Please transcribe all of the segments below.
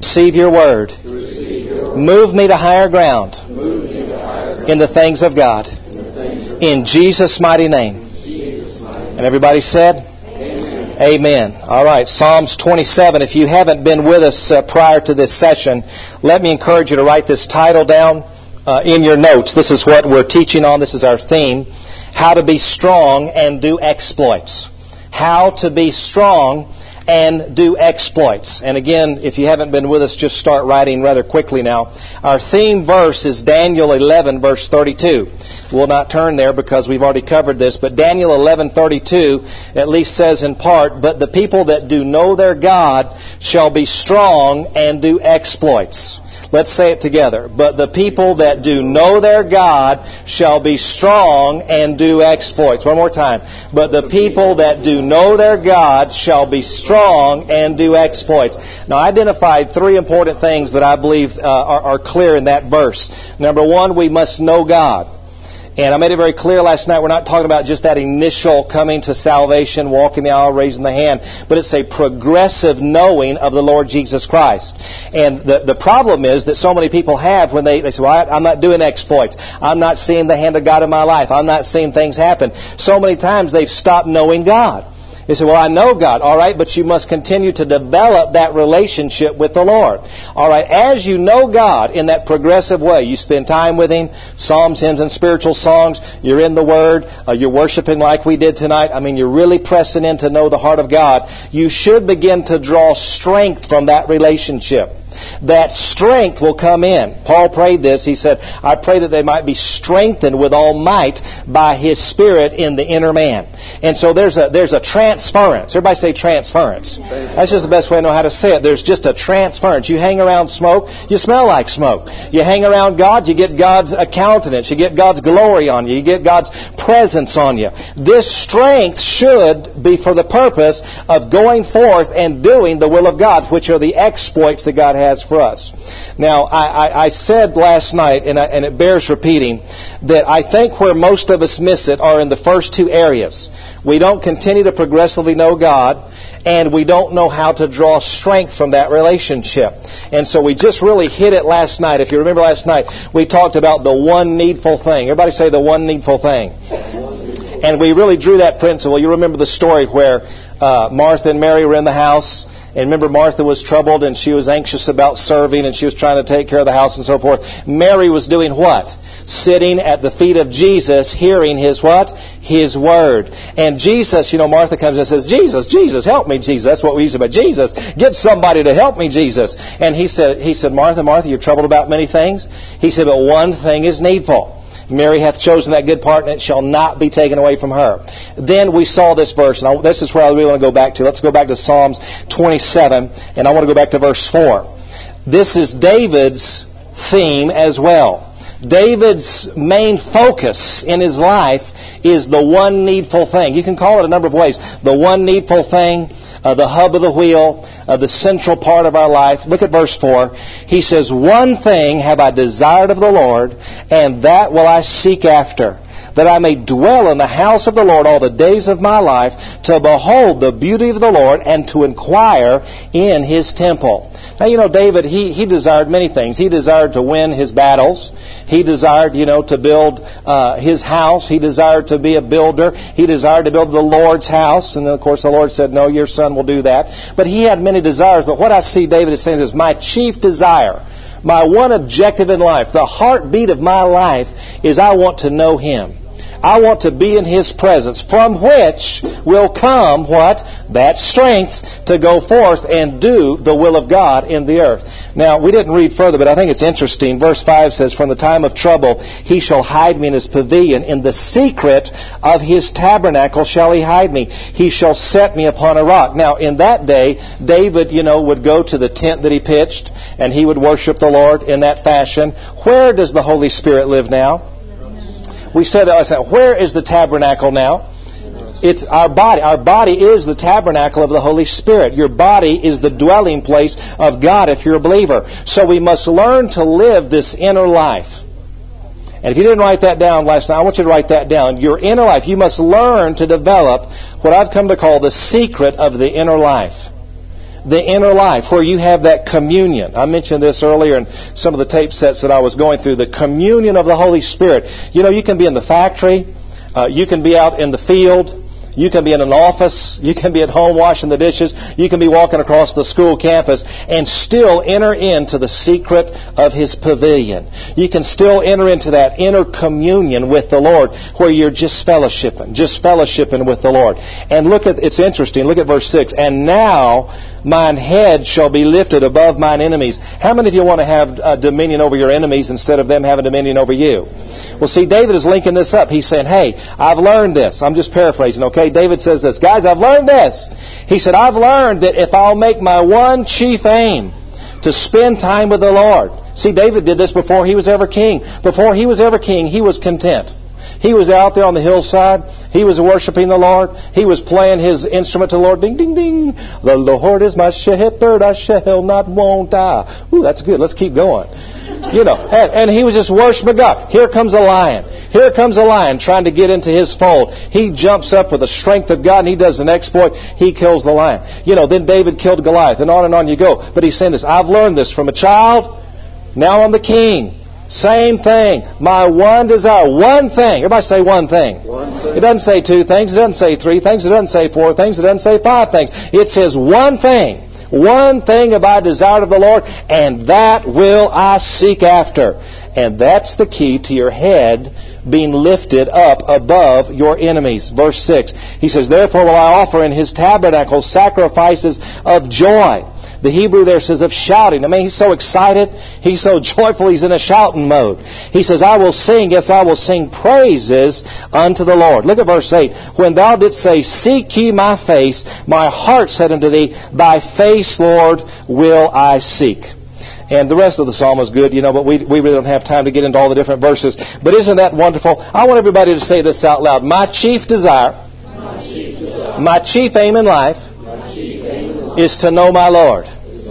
receive your word. Move me to higher ground in the things of God. In Jesus' mighty name. And everybody said, Amen. All right, Psalms 27. If you haven't been with us prior to this session, let me encourage you to write this title down in your notes. This is what we're teaching on. This is our theme. How to be strong and do exploits. How to be strong and do exploits. And again, if you haven't been with us, just start writing rather quickly now. Our theme verse is Daniel 11, verse 32. We'll not turn there because we've already covered this, but Daniel 11:32 at least says in part, "But the people that do know their God shall be strong and do exploits." Let's say it together. But the people that do know their God shall be strong and do exploits. One more time. But the people that do know their God shall be strong and do exploits. Now, I identified three important things that I believe are clear in that verse. Number one, we must know God. And I made it very clear last night, we're not talking about just that initial coming to salvation, walking the aisle, raising the hand, but it's a progressive knowing of the Lord Jesus Christ. And the problem is that so many people have when they say, well, I'm not doing exploits. I'm not seeing the hand of God in my life. I'm not seeing things happen. So many times they've stopped knowing God. They say, well, I know God. All right, but you must continue to develop that relationship with the Lord. All right, as you know God in that progressive way, you spend time with Him, psalms, hymns, and spiritual songs, you're in the Word, you're worshiping like we did tonight. I mean, you're really pressing in to know the heart of God. You should begin to draw strength from that relationship. That strength will come in. Paul prayed this. He said, I pray that they might be strengthened with all might by His Spirit in the inner man. And so there's a transference. Everybody say transference. That's just the best way to know how to say it. There's just a transference. You hang around smoke, you smell like smoke. You hang around God, you get God's countenance. You get God's glory on you. You get God's presence on you. This strength should be for the purpose of going forth and doing the will of God, which are the exploits that God has for us. Now, I said last night, and it bears repeating, that I think where most of us miss it are in the first two areas. We don't continue to progressively know God, and we don't know how to draw strength from that relationship. And so we just really hit it last night. If you remember last night, we talked about the one needful thing. Everybody say the one needful thing. And we really drew that principle. You remember the story where Martha and Mary were in the house. And remember, Martha was troubled and she was anxious about serving and she was trying to take care of the house and so forth. Mary was doing what? Sitting at the feet of Jesus, hearing His what? His Word. And Jesus, Martha comes and says, Jesus, help me, Jesus. That's what we used to say. Jesus, get somebody to help me, Jesus. And he said, Martha, you're troubled about many things. He said, but one thing is needful. Mary hath chosen that good part, and it shall not be taken away from her. Then we saw this verse, and this is where I really want to go back to. Let's go back to Psalms 27, and I want to go back to verse 4. This is David's theme as well. David's main focus in his life is the one needful thing. You can call it a number of ways. The one needful thing, the hub of the wheel, the central part of our life. Look at verse 4. He says, one thing have I desired of the Lord, and that will I seek after, that I may dwell in the house of the Lord all the days of my life, to behold the beauty of the Lord, and to inquire in His temple. Now, David, he desired many things. He desired to win his battles. He desired, to build his house. He desired to be a builder. He desired to build the Lord's house. And then, of course, the Lord said, no, your son will do that. But he had many desires. But what I see David is saying is, my chief desire, my one objective in life, the heartbeat of my life is I want to know Him. I want to be in His presence, from which will come what? That strength to go forth and do the will of God in the earth. Now, we didn't read further, but I think it's interesting. Verse 5 says, from the time of trouble He shall hide me in His pavilion. In the secret of His tabernacle shall He hide me. He shall set me upon a rock. Now, in that day, David, would go to the tent that he pitched, and he would worship the Lord in that fashion. Where does the Holy Spirit live now? We said that last night. Where is the tabernacle now? It's our body. Our body is the tabernacle of the Holy Spirit. Your body is the dwelling place of God if you're a believer. So we must learn to live this inner life. And if you didn't write that down last night, I want you to write that down. Your inner life. You must learn to develop what I've come to call the secret of the inner life. the inner life where you have that communion. I mentioned this earlier in some of the tape sets that I was going through. The communion of the Holy Spirit. You know, you can be in the factory. You can be out in the field. You can be in an office. You can be at home washing the dishes. You can be walking across the school campus and still enter into the secret of His pavilion. You can still enter into that inner communion with the Lord where you're just fellowshipping with the Lord. And it's interesting. Look at verse 6. And now mine head shall be lifted above mine enemies. How many of you want to have dominion over your enemies instead of them having dominion over you? Well, see, David is linking this up. He's saying, hey, I've learned this. I'm just paraphrasing, okay? David says this. Guys, I've learned this. He said, I've learned that if I'll make my one chief aim to spend time with the Lord. See, David did this before he was ever king. Before he was ever king, he was content. He was out there on the hillside. He was worshiping the Lord. He was playing his instrument to the Lord. Ding, ding, ding. The Lord is my shepherd. I shall not want. Ooh, that's good. Let's keep going. You know, and he was just worshiping God. Here comes a lion. Here comes a lion trying to get into his fold. He jumps up with the strength of God and he does an exploit. He kills the lion. You know, then David killed Goliath and on you go. But he's saying this. I've learned this from a child. Now I'm the king. Same thing. My one desire. One thing. Everybody say one thing. One thing. It doesn't say two things. It doesn't say three things. It doesn't say four things. It doesn't say five things. It says one thing. One thing have I desired of the Lord, and that will I seek after. And that's the key to your head being lifted up above your enemies. Verse 6. He says, therefore will I offer in His tabernacle sacrifices of joy. The Hebrew there says of shouting. I mean, he's so excited. He's so joyful. He's in a shouting mode. He says, I will sing. Yes, I will sing praises unto the Lord. Look at verse 8. When thou didst say, seek ye my face, my heart said unto thee, thy face, Lord, will I seek. And the rest of the psalm is good, you know, but we really don't have time to get into all the different verses. But isn't that wonderful? I want everybody to say this out loud. My chief desire, my chief aim in life, is to know my Lord.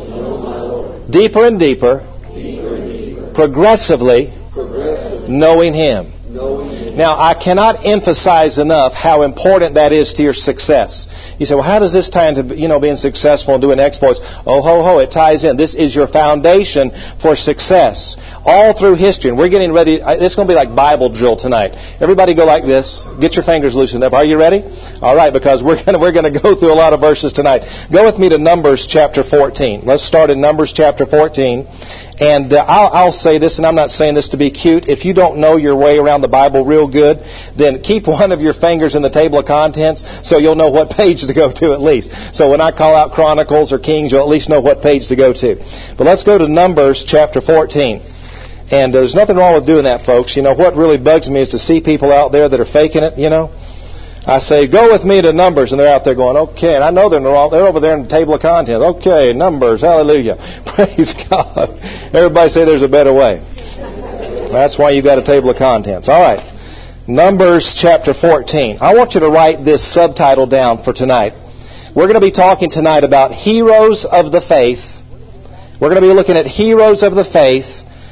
Deeper and deeper, progressively knowing Him. Now, I cannot emphasize enough how important that is to your success. You say, well, how does this tie into, being successful and doing exploits? Oh, ho, ho, it ties in. This is your foundation for success. All through history. And we're getting ready. It's going to be like Bible drill tonight. Everybody go like this. Get your fingers loosened up. Are you ready? All right, because we're going to go through a lot of verses tonight. Go with me to Numbers chapter 14. Let's start in Numbers chapter 14. And I'll say this, and I'm not saying this to be cute. If you don't know your way around the Bible real good, then keep one of your fingers in the table of contents so you'll know what page to go to at least. So when I call out Chronicles or Kings, you'll at least know what page to go to. But let's go to Numbers chapter 14. And there's nothing wrong with doing that, folks. You know, what really bugs me is to see people out there that are faking it, I say, go with me to Numbers, and they're out there going, okay. And I know they're over there in the table of contents. Okay, Numbers, hallelujah. Praise God. Everybody say there's a better way. That's why you got a table of contents. All right. Numbers chapter 14. I want you to write this subtitle down for tonight. We're going to be talking tonight about heroes of the faith. We're going to be looking at heroes of the faith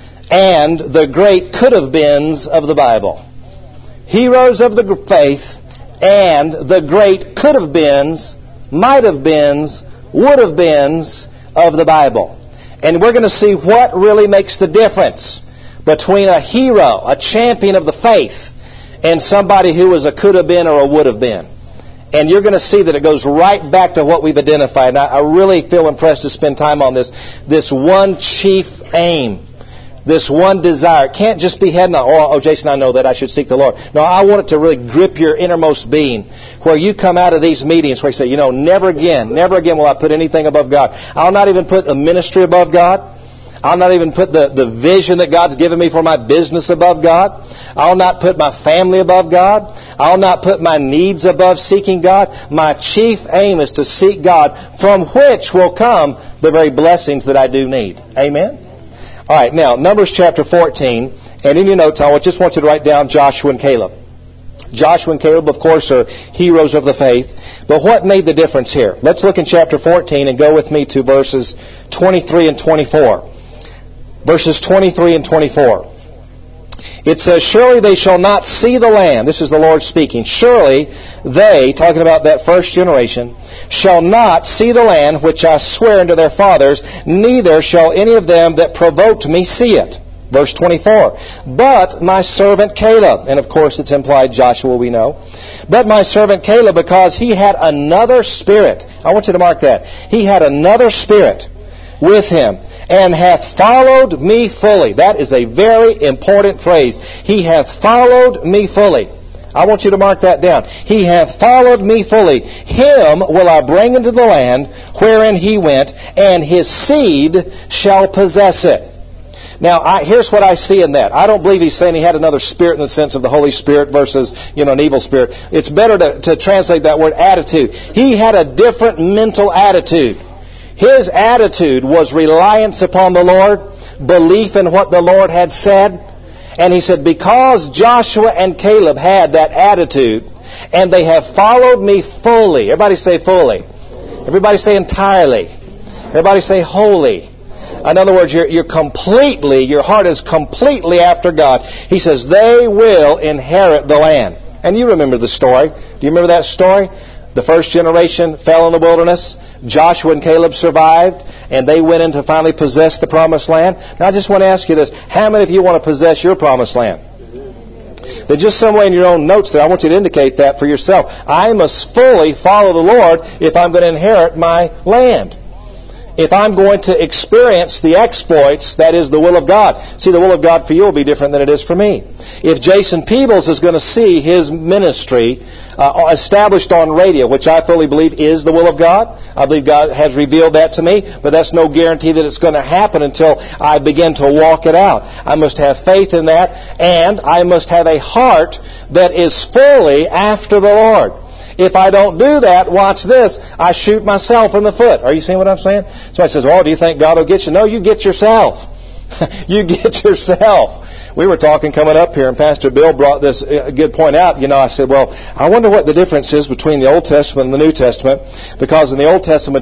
and the great could-have-beens of the Bible. Heroes of the faith and the great could-have-beens, might-have-beens, would-have-beens of the Bible. And we're going to see what really makes the difference between a hero, a champion of the faith, and somebody who was a could-have-been or a would-have-been. And you're going to see that it goes right back to what we've identified. And I really feel impressed to spend time on this one chief aim. This one desire. It can't just be head and Jason, I know that I should seek the Lord. No, I want it to really grip your innermost being. Where you come out of these meetings where you say, never again will I put anything above God. I'll not even put the ministry above God. I'll not even put the vision that God's given me for my business above God. I'll not put my family above God. I'll not put my needs above seeking God. My chief aim is to seek God, from which will come the very blessings that I do need. Amen? All right, now, Numbers chapter 14, and in your notes, I just want you to write down Joshua and Caleb. Joshua and Caleb, of course, are heroes of the faith. But what made the difference here? Let's look in chapter 14 and go with me to verses 23 and 24. Verses 23 and 24. It says, surely they shall not see the land. This is the Lord speaking. Surely they, talking about that first generation, shall not see the land which I swear unto their fathers, neither shall any of them that provoked me see it. Verse 24, but my servant Caleb, and of course it's implied Joshua, we know, but my servant Caleb, because he had another spirit. I want you to mark that. He had another spirit with him, and hath followed me fully. That is a very important phrase. He hath followed me fully. I want you to mark that down. He hath followed me fully. Him will I bring into the land wherein he went, and his seed shall possess it. Now, here's what I see in that. I don't believe he's saying he had another spirit in the sense of the Holy Spirit versus, an evil spirit. It's better to translate that word attitude. He had a different mental attitude. His attitude was reliance upon the Lord, belief in what the Lord had said. And he said, because Joshua and Caleb had that attitude, and they have followed me fully. Everybody say fully. Everybody say entirely. Everybody say wholly. In other words, your heart is completely after God. He says, they will inherit the land. And you remember the story. Do you remember that story? The first generation fell in the wilderness. Joshua and Caleb survived, and they went in to finally possess the promised land. Now, I just want to ask you this. How many of you want to possess your promised land? Then just somewhere in your own notes there, I want you to indicate that for yourself. I must fully follow the Lord if I'm going to inherit my land. If I'm going to experience the exploits, that is the will of God. See, the will of God for you will be different than it is for me. If Jason Peebles is going to see his ministry established on radio, which I fully believe is the will of God, I believe God has revealed that to me, but that's no guarantee that it's going to happen until I begin to walk it out. I must have faith in that, and I must have a heart that is fully after the Lord. If I don't do that, watch this, I shoot myself in the foot. Are you seeing what I'm saying? Somebody says, do you think God will get you? No, you get yourself. You get yourself. We were talking coming up here, and Pastor Bill brought this good point out. I said, I wonder what the difference is between the Old Testament and the New Testament. Because in the Old Testament,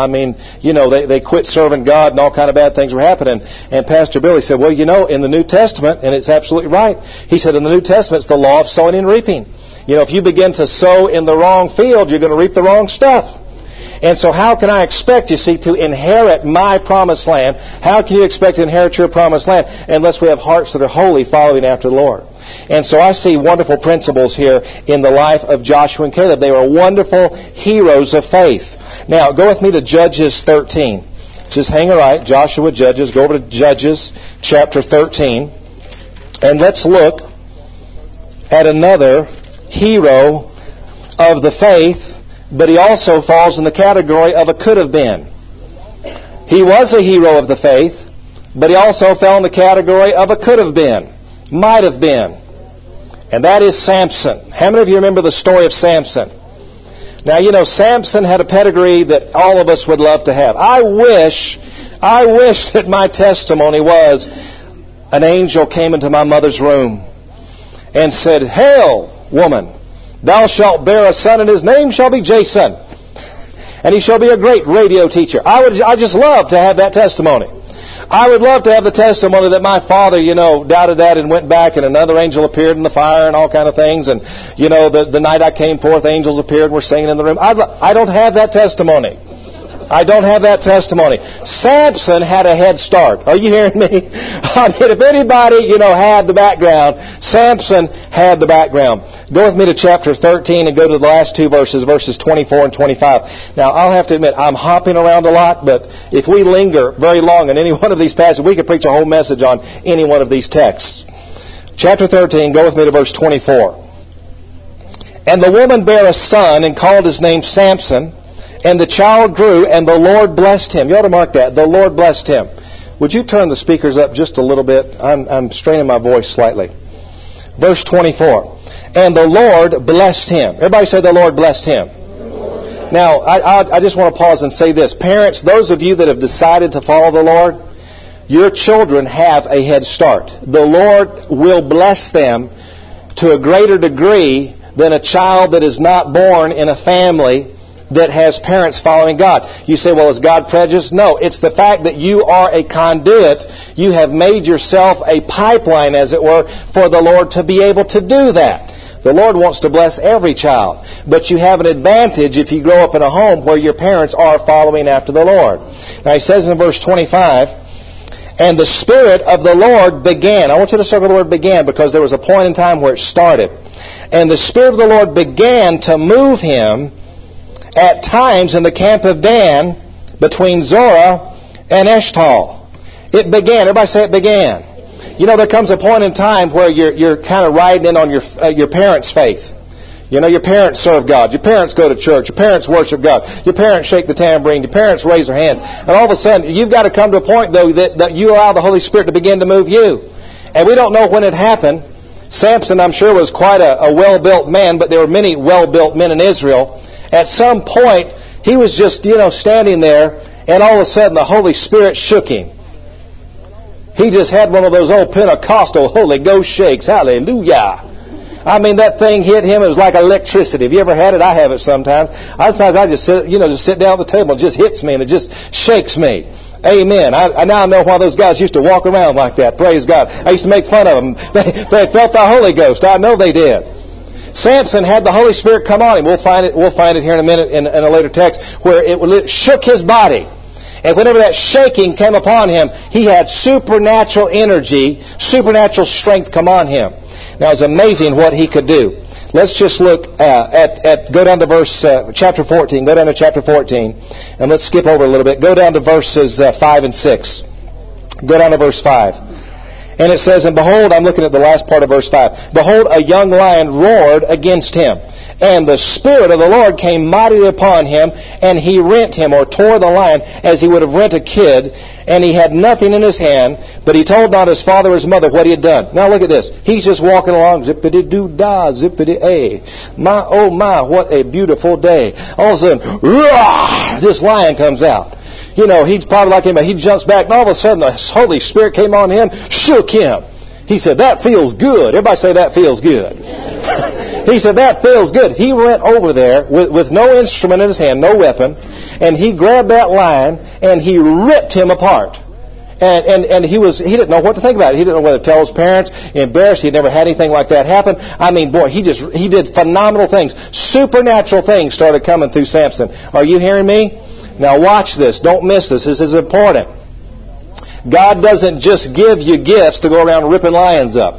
they quit serving God and all kind of bad things were happening. And Pastor Bill, he said, in the New Testament, and it's absolutely right, he said in the New Testament, it's the law of sowing and reaping. If you begin to sow in the wrong field, you're going to reap the wrong stuff. And so how can I expect, to inherit my promised land? How can you expect to inherit your promised land unless we have hearts that are wholly following after the Lord? And so I see wonderful principles here in the life of Joshua and Caleb. They were wonderful heroes of faith. Now, go with me to Judges 13. Just hang right, Joshua, Judges. Go over to Judges chapter 13. And let's look at another hero of the faith, but he also falls in the category of a could have been. He was a hero of the faith, but he also fell in the category of a could have been, might have been. And that is Samson. How many of you remember the story of Samson? Now, Samson had a pedigree that all of us would love to have. I wish that my testimony was an angel came into my mother's room and said, "Hail, woman, thou shalt bear a son, and his name shall be Jason, and he shall be a great radio teacher." I just love to have that testimony. I would love to have the testimony that my father, doubted that and went back, and another angel appeared in the fire and all kind of things. And, the night I came forth, angels appeared and were singing in the room. I don't have that testimony. I don't have that testimony. Samson had a head start. Are you hearing me? If anybody, had the background, Samson had the background. Go with me to chapter 13 and go to the last two verses 24 and 25. Now, I'll have to admit, I'm hopping around a lot, but if we linger very long on any one of these passages, we could preach a whole message on any one of these texts. Chapter 13, go with me to verse 24. And the woman bare a son and called his name Samson. And the child grew, and the Lord blessed him. You ought to mark that. The Lord blessed him. Would you turn the speakers up just a little bit? I'm straining my voice slightly. Verse 24. And the Lord blessed him. Everybody say the Lord blessed him. Now, I just want to pause and say this. Parents, those of you that have decided to follow the Lord, your children have a head start. The Lord will bless them to a greater degree than a child that is not born in a family that has parents following God. You say, is God prejudiced? No, it's the fact that you are a conduit. You have made yourself a pipeline, as it were, for the Lord to be able to do that. The Lord wants to bless every child. But you have an advantage if you grow up in a home where your parents are following after the Lord. Now he says in verse 25, and the Spirit of the Lord began. I want you to circle the word began because there was a point in time where it started. And the Spirit of the Lord began to move him at times in the camp of Dan between Zorah and Eshtal. It began. Everybody say it began. You know, there comes a point in time where you're kind of riding in on your parents' faith. You know, your parents serve God. Your parents go to church. Your parents worship God. Your parents shake the tambourine. Your parents raise their hands. And all of a sudden, you've got to come to a point, though, that you allow the Holy Spirit to begin to move you. And we don't know when it happened. Samson, I'm sure, was quite a well-built man, but there were many well-built men in Israel. At some point, he was just, standing there, and all of a sudden, the Holy Spirit shook him. He just had one of those old Pentecostal Holy Ghost shakes. Hallelujah. I mean, that thing hit him. It was like electricity. Have you ever had it? I have it sometimes. Sometimes I just sit down at the table. It just hits me and it just shakes me. Amen. I now know why those guys used to walk around like that. Praise God. I used to make fun of them. They felt the Holy Ghost. I know they did. Samson had the Holy Spirit come on him. We'll find it here in a minute in a later text where it shook his body. And whenever that shaking came upon him, he had supernatural energy, supernatural strength come on him. Now, it's amazing what he could do. Let's just look go down to chapter 14. Go down to chapter 14. And let's skip over a little bit. Go down to verses 5 and 6. Go down to verse 5. And it says, and behold, I'm looking at the last part of verse 5. Behold, a young lion roared against him. And the Spirit of the Lord came mightily upon him, and he rent him, or tore the lion, as he would have rent a kid. And he had nothing in his hand, but he told not his father or his mother what he had done. Now look at this. He's just walking along, zippity-doo-dah, zippity-a. My, oh my, what a beautiful day. All of a sudden, rah, this lion comes out. He's probably like him, but he jumps back, and all of a sudden the Holy Spirit came on him, shook him. He said, that feels good. Everybody say, that feels good. He said, that feels good. He went over there with no instrument in his hand, no weapon, and he grabbed that lion, and he ripped him apart. And he didn't know what to think about it. He didn't know whether to tell his parents, embarrassed. He'd never had anything like that happen. I mean, boy, he did phenomenal things. Supernatural things started coming through Samson. Are you hearing me? Now watch this. Don't miss this. This is important. God doesn't just give you gifts to go around ripping lions up.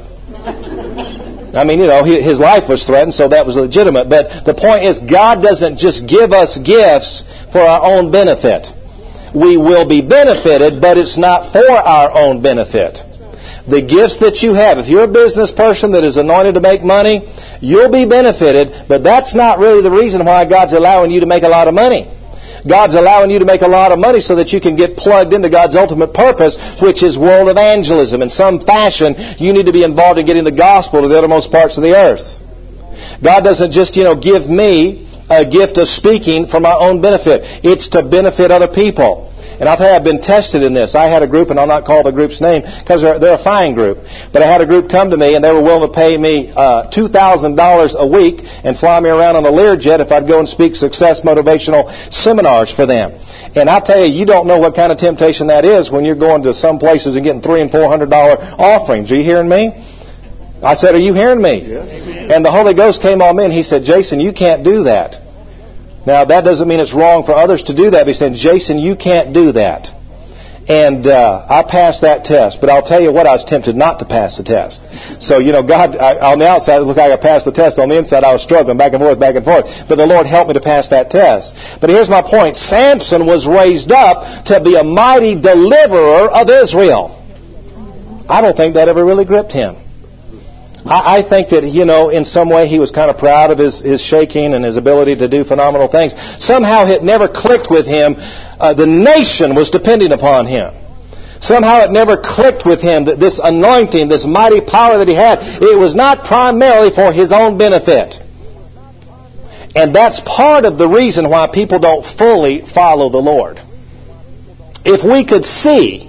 I mean, his life was threatened, so that was legitimate. But the point is, God doesn't just give us gifts for our own benefit. We will be benefited, but it's not for our own benefit. The gifts that you have, if you're a business person that is anointed to make money, you'll be benefited, but that's not really the reason why God's allowing you to make a lot of money. God's allowing you to make a lot of money so that you can get plugged into God's ultimate purpose, which is world evangelism. In some fashion, you need to be involved in getting the gospel to the uttermost parts of the earth. God doesn't just, give me a gift of speaking for my own benefit. It's to benefit other people. And I'll tell you, I've been tested in this. I had a group, and I'll not call the group's name because they're a fine group. But I had a group come to me, and they were willing to pay me $2,000 a week and fly me around on a Learjet if I'd go and speak success motivational seminars for them. And I'll tell you, you don't know what kind of temptation that is when you're going to some places and getting $300 and $400 offerings. Are you hearing me? I said, are you hearing me? Yes. And the Holy Ghost came on me, and He said, Jason, you can't do that. Now, that doesn't mean it's wrong for others to do that. But He said, Jason, you can't do that. And I passed that test. But I'll tell you what, I was tempted not to pass the test. So, God, on the outside, it looked like I passed the test. On the inside, I was struggling back and forth. But the Lord helped me to pass that test. But here's my point. Samson was raised up to be a mighty deliverer of Israel. I don't think that ever really gripped him. I think that, in some way he was kind of proud of his shaking and his ability to do phenomenal things. Somehow it never clicked with him. The nation was depending upon him. Somehow it never clicked with him that this anointing, this mighty power that he had, it was not primarily for his own benefit. And that's part of the reason why people don't fully follow the Lord. If we could see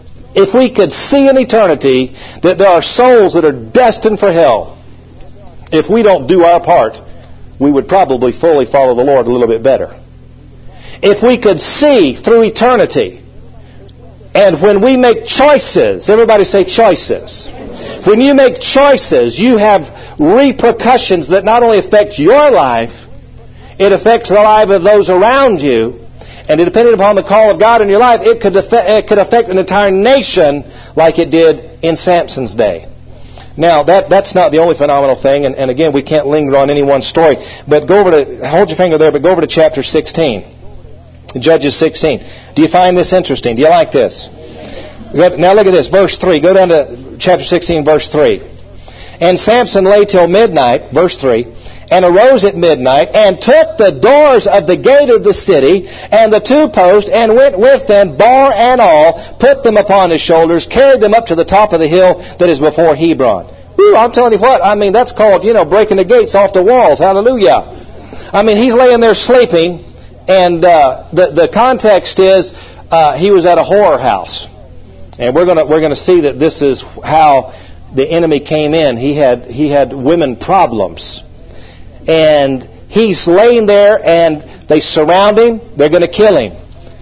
in eternity that there are souls that are destined for hell, if we don't do our part, we would probably fully follow the Lord a little bit better. If we could see through eternity, and when we make choices, everybody say choices. When you make choices, you have repercussions that not only affect your life, it affects the life of those around you. And depending upon the call of God in your life, it could affect an entire nation like it did in Samson's day. Now, that's not the only phenomenal thing, and again, we can't linger on any one story, but hold your finger there, but go over to chapter 16. Judges 16. Do you find this interesting? Do you like this? Now look at this, verse 3. Go down to chapter 16, verse 3. And Samson lay till midnight, verse 3, and arose at midnight, and took the doors of the gate of the city, and the two posts, and went with them, bar and all, put them upon his shoulders, carried them up to the top of the hill that is before Hebron. Ooh, I'm telling you what, that's called, breaking the gates off the walls. Hallelujah. He's laying there sleeping, and the context is he was at a whore house. And we're gonna see that this is how the enemy came in. He had women problems. And he's laying there, and they surround him. They're going to kill him.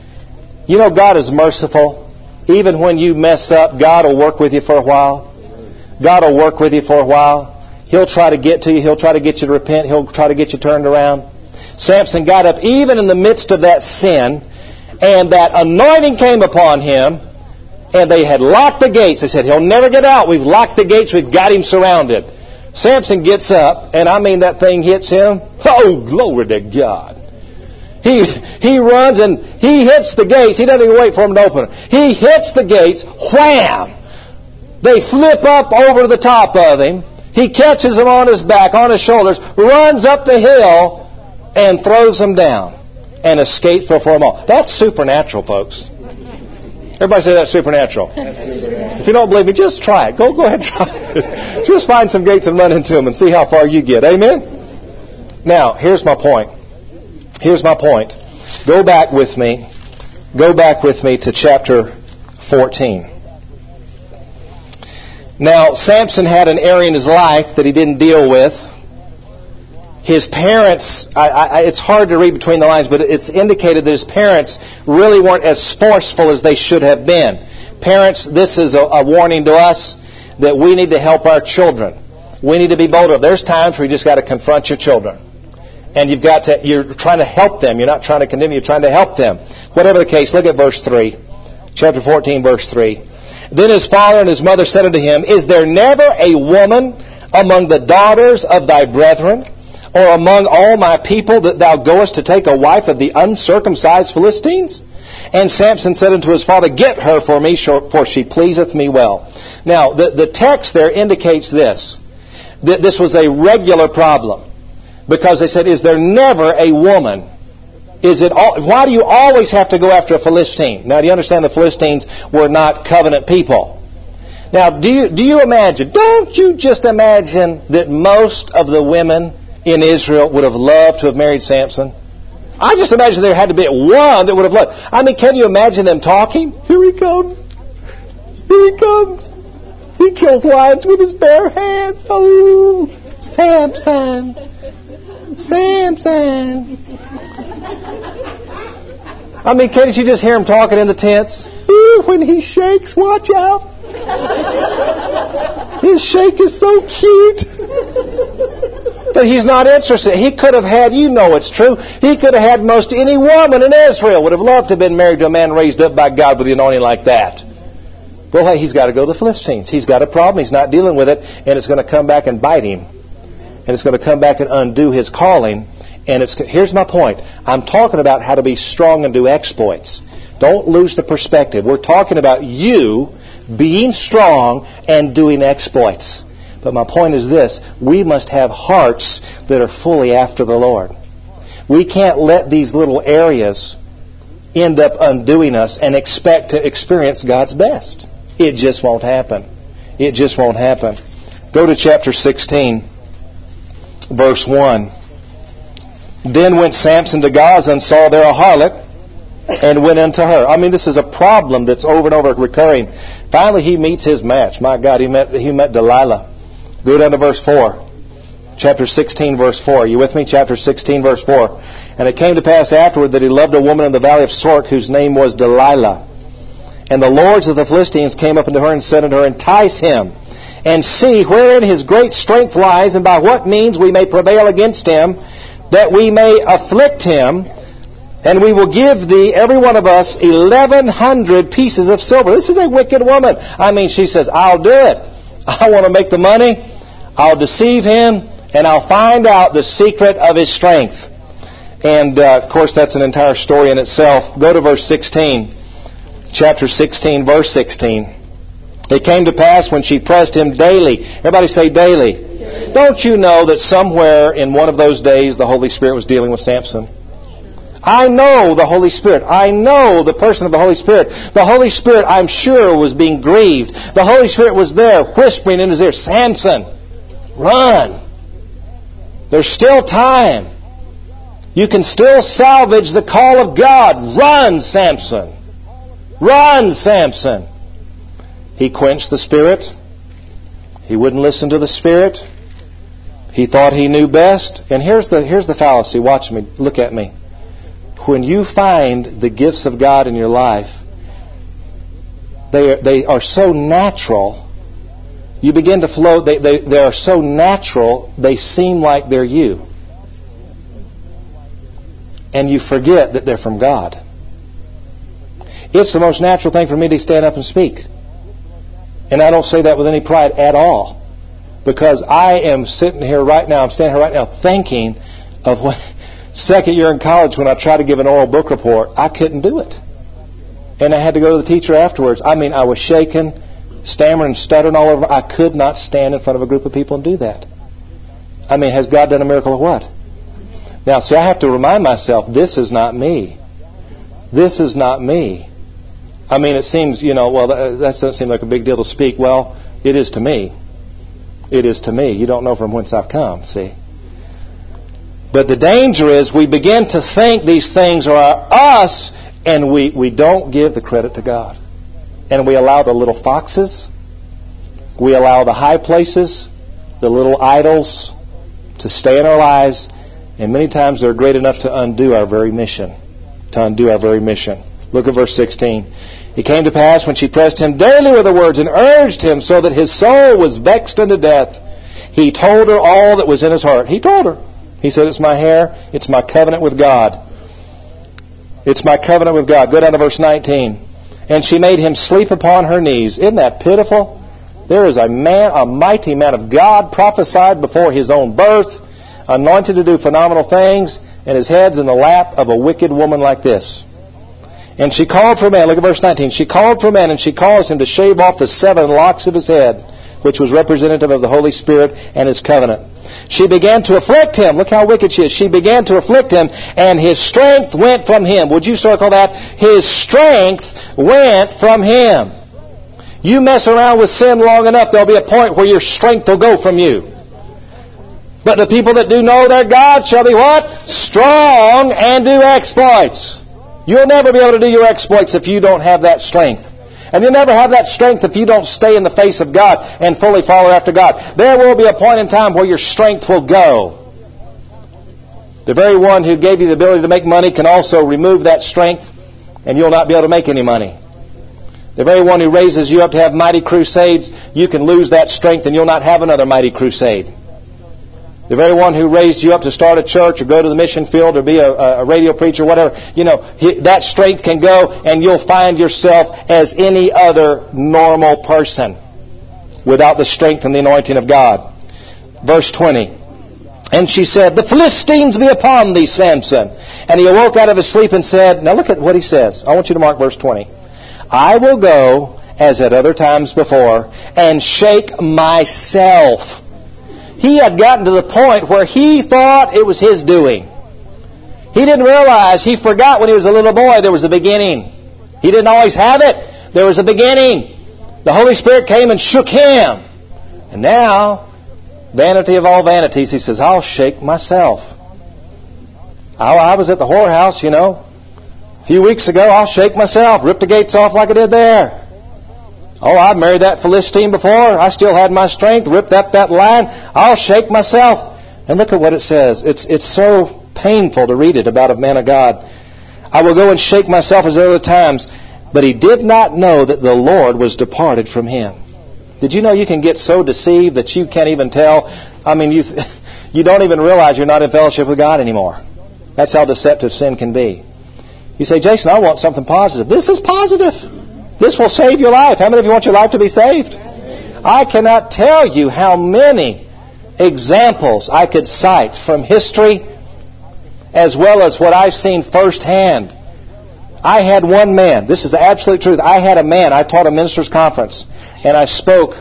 God is merciful. Even when you mess up, God will work with you for a while. God will work with you for a while. He'll try to get to you. He'll try to get you to repent. He'll try to get you turned around. Samson got up even in the midst of that sin, and that anointing came upon him, and they had locked the gates. They said, he'll never get out. We've locked the gates. We've got him surrounded. Samson gets up, and that thing hits him. Oh, glory to God. He runs and he hits the gates. He doesn't even wait for them to open. He hits the gates. Wham! They flip up over the top of him. He catches them on his back, on his shoulders, runs up the hill, and throws them down, and escapes before them all. That's supernatural, folks. Everybody say that's supernatural. If you don't believe me, just try it. Go ahead and try it. Just find some gates and run into them and see how far you get. Amen? Now, here's my point. Go back with me to chapter 14. Now, Samson had an area in his life that he didn't deal with. His parents, it's hard to read between the lines, but it's indicated that his parents really weren't as forceful as they should have been. Parents, this is a warning to us that we need to help our children. We need to be bolder. There's times where you just got to confront your children. And you're trying to help them. You're not trying to condemn them. You're trying to help them. Whatever the case, look at verse 3. Chapter 14, verse 3. Then his father and his mother said unto him, Is there never a woman among the daughters of thy brethren, or among all my people, that thou goest to take a wife of the uncircumcised Philistines? And Samson said unto his father, Get her for me, for she pleaseth me well. Now, the text there indicates this, that this was a regular problem. Because they said, Is there never a woman? Why do you always have to go after a Philistine? Now, do you understand the Philistines were not covenant people? Now, do you imagine, don't you just imagine that most of the women in Israel would have loved to have married Samson? I just imagine there had to be one that would have loved. Can you imagine them talking? Here he comes. Here he comes. He kills lions with his bare hands. Oh, Samson. Samson. Can't you just hear him talking in the tents? Ooh, when he shakes, watch out. His shake is so cute. But he's not interested. He could have had, it's true, he could have had most any woman in Israel would have loved to have been married to a man raised up by God with the anointing like that. Well, hey, he's got to go to the Philistines. He's got a problem. He's not dealing with it, and it's going to come back and bite him. And it's going to come back and undo his calling. And here's my point. I'm talking about how to be strong and do exploits. Don't lose the perspective. We're talking about you being strong and doing exploits. But my point is this. We must have hearts that are fully after the Lord. We can't let these little areas end up undoing us and expect to experience God's best. It just won't happen. It just won't happen. Go to chapter 16, verse 1. Then went Samson to Gaza and saw there a harlot, and went unto her. This is a problem that's over and over recurring. Finally, he meets his match. My God, he met Delilah. Go down to verse 4. Chapter 16, verse 4. Are you with me? Chapter 16, verse 4. And it came to pass afterward that he loved a woman in the valley of Sorek, whose name was Delilah. And the lords of the Philistines came up unto her and said unto her, Entice him, and see wherein his great strength lies, and by what means we may prevail against him, that we may afflict him, and we will give thee, every one of us, 1,100 pieces of silver. This is a wicked woman. I mean, she says, I'll do it. I want to make the money. I'll deceive him, and I'll find out the secret of his strength. And, of course, that's an entire story in itself. Go to verse 16. Chapter 16, verse 16. It came to pass when she pressed him daily. Everybody say daily. Don't you know that somewhere in one of those days the Holy Spirit was dealing with Samson? I know the Holy Spirit. I know the person of the Holy Spirit. The Holy Spirit, I'm sure, was being grieved. The Holy Spirit was there whispering in his ear, Samson, run. There's still time. You can still salvage the call of God. Run, Samson. Run, Samson. He quenched the Spirit. He wouldn't listen to the Spirit. He thought he knew best. And here's the fallacy. Watch me. Look at me. When you find the gifts of God in your life, they are so natural. You begin to flow. They are so natural, they seem like they're you. And you forget that they're from God. It's the most natural thing for me to stand up and speak. And I don't say that with any pride at all. Because I am sitting here right now, I'm standing here right now thinking of when, second year in college when I tried to give an oral book report, I couldn't do it. And I had to go to the teacher afterwards. I mean, I was shaking, stammering and stuttering all over. I could not stand in front of a group of people and do that. I mean, has God done a miracle or what? Now, see, I have to remind myself, this is not me. This is not me. I mean, it seems, well, that doesn't seem like a big deal to speak. Well, it is to me. It is to me. You don't know from whence I've come, see. But the danger is we begin to think these things are us, and we don't give the credit to God. And we allow the little foxes, we allow the high places, the little idols to stay in our lives, and many times they're great enough to undo our very mission. Look at verse 16. It came to pass when she pressed him daily with her words and urged him so that his soul was vexed unto death, he told her all that was in his heart. He told her. He said, it's my hair. It's my covenant with God. It's my covenant with God. Go down to verse 19. And she made him sleep upon her knees. Isn't that pitiful? There is a mighty man of God, prophesied before his own birth, anointed to do phenomenal things, and his head's in the lap of a wicked woman like this. And she called for men. Look at verse 19. She called for men, and she caused him to shave off the 7 locks of his head, which was representative of the Holy Spirit and his covenant. She began to afflict him. Look how wicked she is. She began to afflict him, and his strength went from him. Would you circle that? His strength went from him. You mess around with sin long enough, there'll be a point where your strength will go from you. But the people that do know their God shall be what? Strong and do exploits. You'll never be able to do your exploits if you don't have that strength. And you'll never have that strength if you don't stay in the face of God and fully follow after God. There will be a point in time where your strength will go. The very one who gave you the ability to make money can also remove that strength, and you'll not be able to make any money. The very one who raises you up to have mighty crusades, you can lose that strength and you'll not have another mighty crusade. The very one who raised you up to start a church or go to the mission field or be a radio preacher, whatever, that strength can go and you'll find yourself as any other normal person without the strength and the anointing of God. Verse 20. And she said, the Philistines be upon thee, Samson. And he awoke out of his sleep and said, now look at what he says. I want you to mark verse 20. I will go, as at other times before, and shake myself. He had gotten to the point where he thought it was his doing. He didn't realize, he forgot when he was a little boy there was a beginning. He didn't always have it. There was a beginning. The Holy Spirit came and shook him. And now, vanity of all vanities, he says, I'll shake myself. I was at the whorehouse, a few weeks ago. I'll shake myself. Rip the gates off like I did there. Oh, I married that Philistine before. I still had my strength. Ripped up that line. I'll shake myself. And look at what it says. It's so painful to read it about a man of God. I will go and shake myself as other times. But he did not know that the Lord was departed from him. Did you know you can get so deceived that you can't even tell? I mean, you don't even realize you're not in fellowship with God anymore. That's how deceptive sin can be. You say, Jason, I want something positive. This is positive. This will save your life. How many of you want your life to be saved? I cannot tell you how many examples I could cite from history as well as what I've seen firsthand. I had one man. This is the absolute truth. I had a man. I taught a minister's conference, and I spoke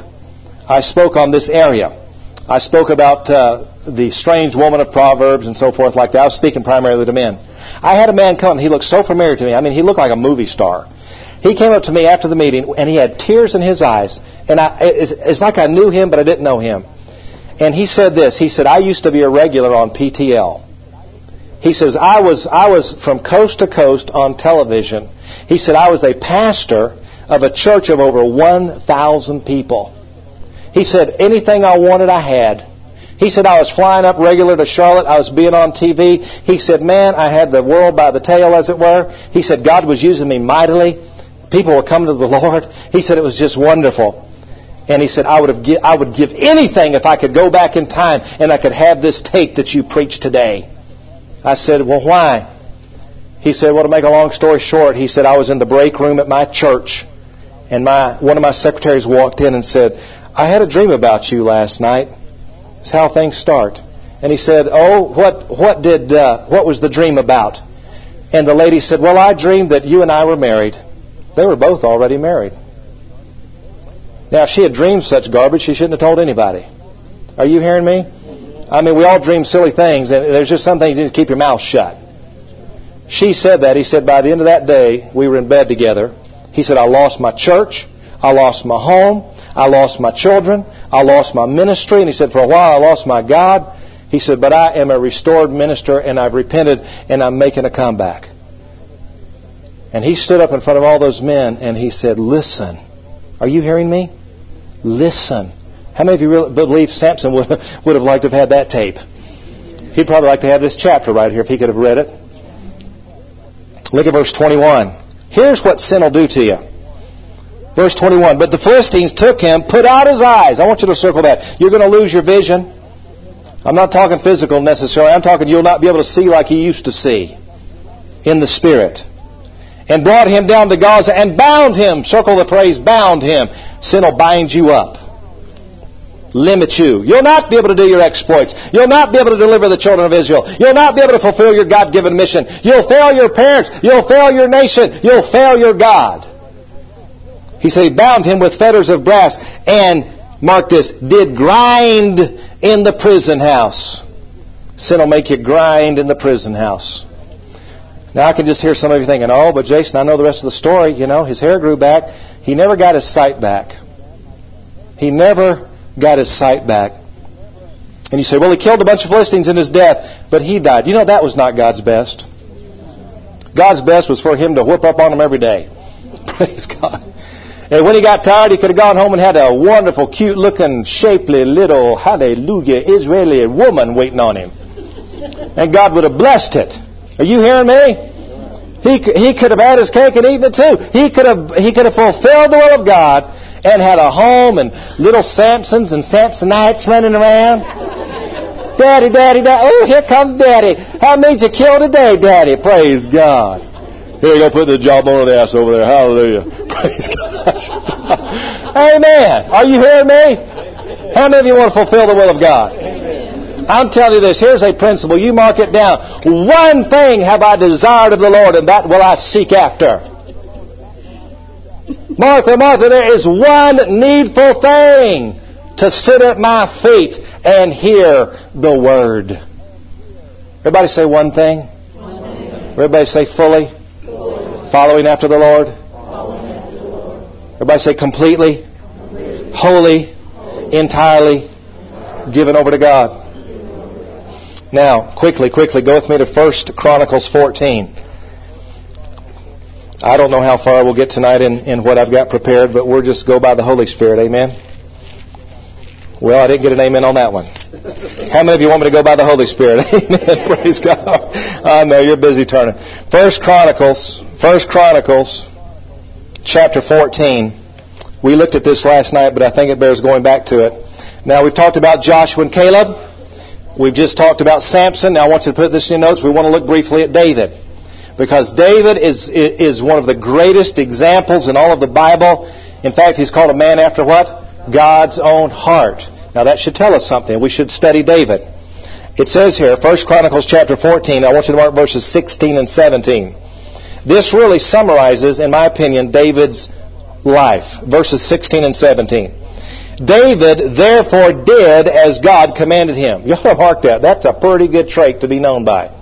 on this area. I spoke about the strange woman of Proverbs and so forth like that. I was speaking primarily to men. I had a man come. He looked so familiar to me. I mean, he looked like a movie star. He came up to me after the meeting, and he had tears in his eyes. And it's like I knew him, but I didn't know him. And he said this. He said, I used to be a regular on PTL. He says, I was from coast to coast on television. He said, I was a pastor of a church of over 1,000 people. He said, anything I wanted, I had. He said, I was flying up regular to Charlotte. I was being on TV. He said, man, I had the world by the tail, as it were. He said, God was using me mightily. People were coming to the Lord. He said, it was just wonderful. And he said, I would give anything if I could go back in time and I could have this tape that you preached today. I said, well, why? He said, well, to make a long story short, he said, I was in the break room at my church, and one of my secretaries walked in and said, I had a dream about you last night. That's how things start. And he said, oh, what was the dream about? And the lady said, well, I dreamed that you and I were married. They were both already married. Now, if she had dreamed such garbage, she shouldn't have told anybody. Are you hearing me? I mean, we all dream silly things, and there's just some things you need to keep your mouth shut. She said that. He said, by the end of that day, we were in bed together. He said, I lost my church. I lost my home. I lost my children. I lost my ministry. And he said, for a while, I lost my God. He said, but I am a restored minister, and I've repented, and I'm making a comeback. And he stood up in front of all those men, and he said, listen. Are you hearing me? Listen. How many of you really believe Samson would have liked to have had that tape? He'd probably like to have this chapter right here if he could have read it. Look at verse 21. Here's what sin will do to you. Verse 21. But the Philistines took him, put out his eyes. I want you to circle that. You're going to lose your vision. I'm not talking physical necessarily. I'm talking you'll not be able to see like you used to see in the Spirit. And brought him down to Gaza and bound him. Circle the phrase, bound him. Sin will bind you up. Limit you. You'll not be able to do your exploits. You'll not be able to deliver the children of Israel. You'll not be able to fulfill your God-given mission. You'll fail your parents. You'll fail your nation. You'll fail your God. He said he bound him with fetters of brass and, mark this, did grind in the prison house. Sin will make you grind in the prison house. Now I can just hear some of you thinking, oh, but Jason, I know the rest of the story. You know, his hair grew back. He never got his sight back. He never got his sight back. And you say, well, he killed a bunch of Philistines in his death, but he died. You know, that was not God's best. God's best was for him to whoop up on them every day. Praise God. And when he got tired, he could have gone home and had a wonderful, cute-looking, shapely, little, hallelujah, Israeli woman waiting on him. And God would have blessed it. Are you hearing me? He could have had his cake and eaten it too. He could have fulfilled the will of God and had a home and little Samsons and Samsonites running around. Daddy, Daddy, Daddy. Oh, here comes Daddy. How many did you kill today, Daddy? Praise God. Here you go, put the jawbone of the ass over there. Hallelujah. Praise God. Amen. Are you hearing me? How many of you want to fulfill the will of God? I'm telling you this. Here's a principle. You mark it down. One thing have I desired of the Lord, and that will I seek after. Martha, Martha, there is one needful thing, to sit at my feet and hear the word. Everybody say one thing. Everybody say fully. Following after the Lord. Everybody say completely. Wholly. Entirely. Given over to God. Now, quickly, go with me to 1 Chronicles 14. I don't know how far we'll get tonight in what I've got prepared, but we'll just go by the Holy Spirit. Amen? Well, I didn't get an amen on that one. How many of you want me to go by the Holy Spirit? Amen. Praise God. I know you're busy turning. 1 Chronicles, chapter 14. We looked at this last night, but I think it bears going back to it. Now, we've talked about Joshua and Caleb. We've just talked about Samson. Now, I want you to put this in your notes. We want to look briefly at David. Because David is one of the greatest examples in all of the Bible. In fact, he's called a man after what? God's own heart. Now, that should tell us something. We should study David. It says here, 1 Chronicles chapter 14, I want you to mark verses 16 and 17. This really summarizes, in my opinion, David's life. Verses 16 and 17. David therefore did as God commanded him. You ought to mark that. That's a pretty good trait to be known by.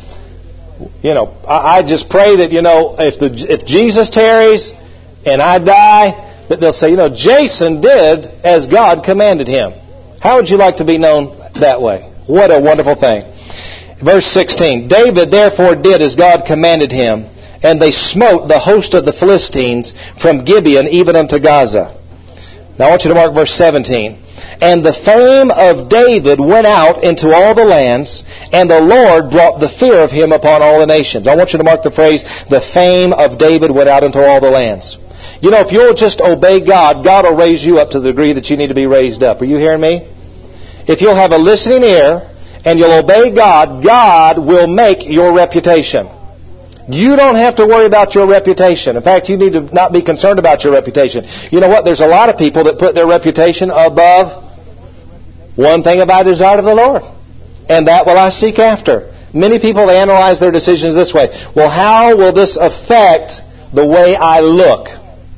I just pray that, if Jesus tarries and I die, that they'll say, Jason did as God commanded him. How would you like to be known that way? What a wonderful thing. Verse 16, David therefore did as God commanded him, and they smote the host of the Philistines from Gibeon even unto Gaza. Now I want you to mark verse 17. And the fame of David went out into all the lands, and the Lord brought the fear of him upon all the nations. I want you to mark the phrase, the fame of David went out into all the lands. If you'll just obey God, God will raise you up to the degree that you need to be raised up. Are you hearing me? If you'll have a listening ear, and you'll obey God, God will make your reputation. You don't have to worry about your reputation. In fact, you need to not be concerned about your reputation. You know what? There's a lot of people that put their reputation above one thing have I desired of the Lord, and that will I seek after. Many people analyze their decisions this way. Well, how will this affect the way I look?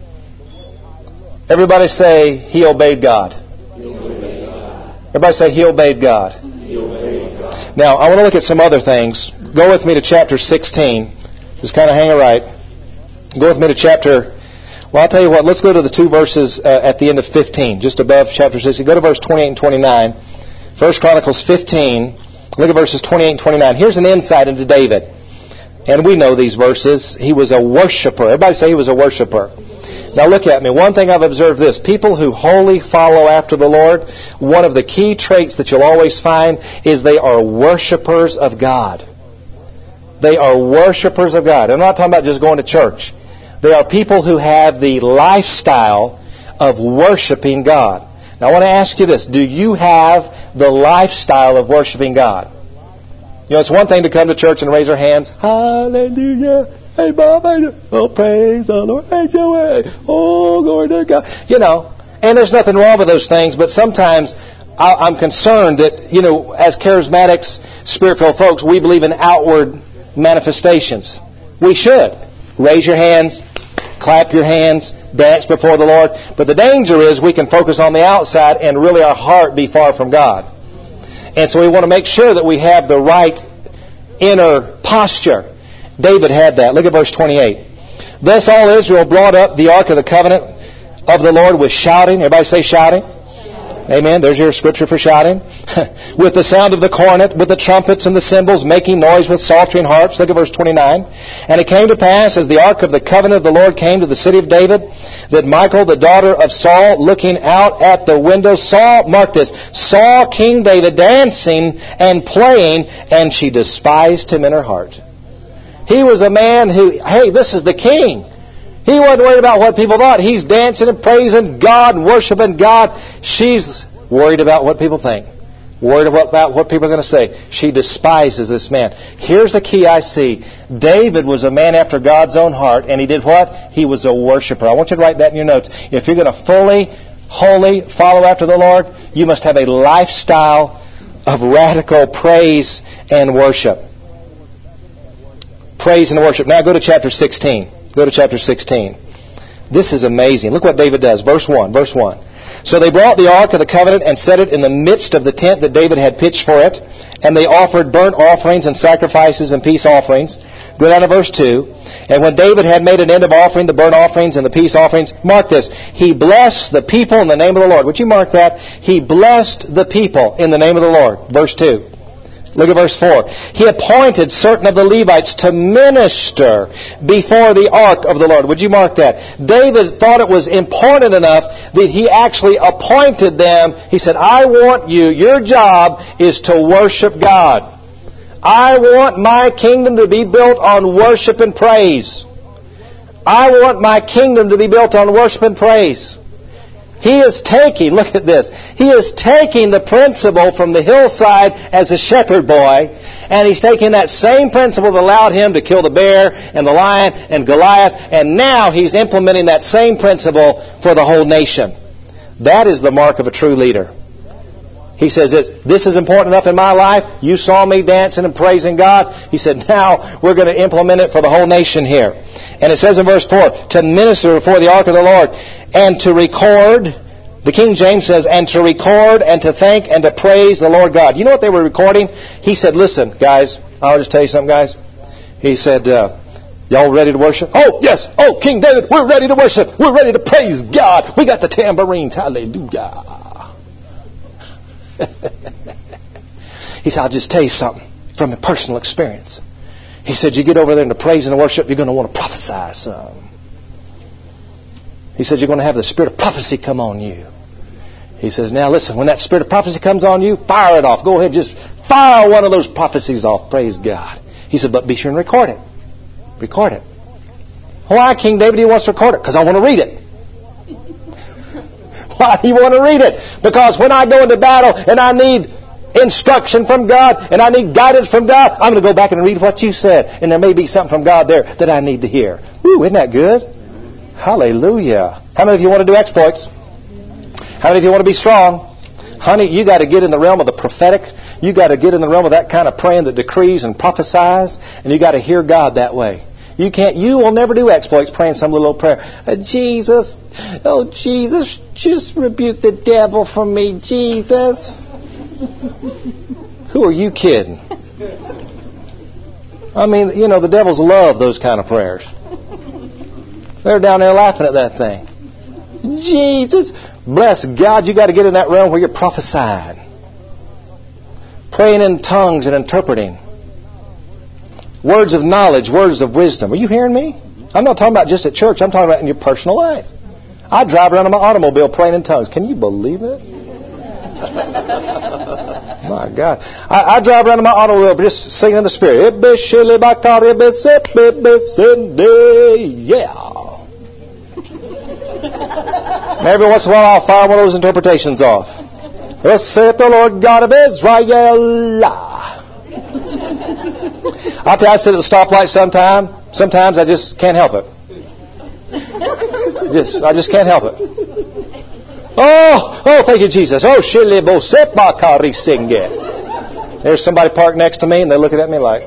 Everybody say, he obeyed God. Everybody say, he obeyed God. Now, I want to look at some other things. Go with me to chapter 16. Just kind of hang it right. Go with me to chapter... Well, I'll tell you what. Let's go to the two verses at the end of 15, just above chapter 16. Go to verse 28 and 29. 1 Chronicles 15. Look at verses 28 and 29. Here's an insight into David. And we know these verses. He was a worshiper. Everybody say he was a worshiper. Now look at me. One thing I've observed this. People who wholly follow after the Lord, one of the key traits that you'll always find is they are worshipers of God. They are worshipers of God. I'm not talking about just going to church. They are people who have the lifestyle of worshiping God. Now I want to ask you this. Do you have the lifestyle of worshiping God? It's one thing to come to church and raise our hands. Hallelujah. Hey, Bob. Oh, praise the Lord. Hey, Joey. Oh, glory to God. And there's nothing wrong with those things, but sometimes I'm concerned that, as charismatics, spirit-filled folks, we believe in outward manifestations. We should. Raise your hands, clap your hands, dance before the Lord. But the danger is we can focus on the outside and really our heart be far from God. And so we want to make sure that we have the right inner posture. David had that. Look at verse 28. Thus all Israel brought up the ark of the covenant of the Lord with shouting. Everybody say shouting. Amen. There's your scripture for shouting. With the sound of the cornet, with the trumpets and the cymbals, making noise with psaltery and harps. Look at verse 29. And it came to pass, as the ark of the covenant of the Lord came to the city of David, that Michal, the daughter of Saul, looking out at the window, saw, mark this, saw King David dancing and playing, and she despised him in her heart. He was a man who, hey, this is the king. He wasn't worried about what people thought. He's dancing and praising God and worshiping God. She's worried about what people think. Worried about what people are going to say. She despises this man. Here's a key I see. David was a man after God's own heart, and he did what? He was a worshiper. I want you to write that in your notes. If you're going to fully, wholly follow after the Lord, you must have a lifestyle of radical praise and worship. Praise and worship. Now go to chapter 16. Go to chapter 16. This is amazing. Look what David does. Verse 1. So they brought the ark of the covenant and set it in the midst of the tent that David had pitched for it. And they offered burnt offerings and sacrifices and peace offerings. Go down to verse 2. And when David had made an end of offering the burnt offerings and the peace offerings, mark this, he blessed the people in the name of the Lord. Would you mark that? He blessed the people in the name of the Lord. Verse 2. Look at verse 4. He appointed certain of the Levites to minister before the ark of the Lord. Would you mark that? David thought it was important enough that he actually appointed them. He said, I want you, your job is to worship God. I want my kingdom to be built on worship and praise. I want my kingdom to be built on worship and praise. He is taking, look at this, He is taking the principle from the hillside as a shepherd boy, and He's taking that same principle that allowed Him to kill the bear and the lion and Goliath, and now He's implementing that same principle for the whole nation. That is the mark of a true leader. He says, this is important enough in my life. You saw me dancing and praising God. He said, now we're going to implement it for the whole nation here. And it says in verse 4, to minister before the ark of the Lord, and to record, the King James says, and to record and to thank and to praise the Lord God. You know what they were recording? He said, listen, guys, I'll just tell you something, guys. He said, y'all ready to worship? Oh, yes. Oh, King David, we're ready to worship. We're ready to praise God. We got the tambourines. Hallelujah. He said, I'll just tell you something from a personal experience. He said, you get over there into praise and worship, you're going to want to prophesy some. He said, you're going to have the spirit of prophecy come on you. He says, now listen, when that spirit of prophecy comes on you, fire it off. Go ahead, just fire one of those prophecies off. Praise God. He said, but be sure and record it. Record it. Why, King David, he wants to record it? Because I want to read it. Why do you want to read it? Because when I go into battle and I need instruction from God and I need guidance from God, I'm going to go back and read what you said. And there may be something from God there that I need to hear. Ooh, isn't that good? Hallelujah. How many of you want to do exploits? How many of you want to be strong? Honey, you got to get in the realm of the prophetic. You got to get in the realm of that kind of praying that decrees and prophesies. And you got to hear God that way. You will never do exploits praying some little old prayer. Jesus, oh Jesus, just rebuke the devil from me, Jesus. Who are you kidding? I mean, you know, the devils love those kind of prayers. They're down there laughing at that thing. Jesus, bless God, you got to get in that realm where you're prophesying. Praying in tongues and interpreting. Words of knowledge, words of wisdom. Are you hearing me? I'm not talking about just at church. I'm talking about in your personal life. I drive around in my automobile praying in tongues. Can you believe it? My God. I drive around in my automobile just singing in the Spirit. Yeah. And every once in a while I'll fire one of those interpretations off. Thus saith the Lord God of Israel. I'll tell you, I sit at the stoplight sometimes I just can't help it. I just can't help it. Oh, thank you, Jesus. Oh, shilebo sepakari singe. There's somebody parked next to me and they're looking at me like,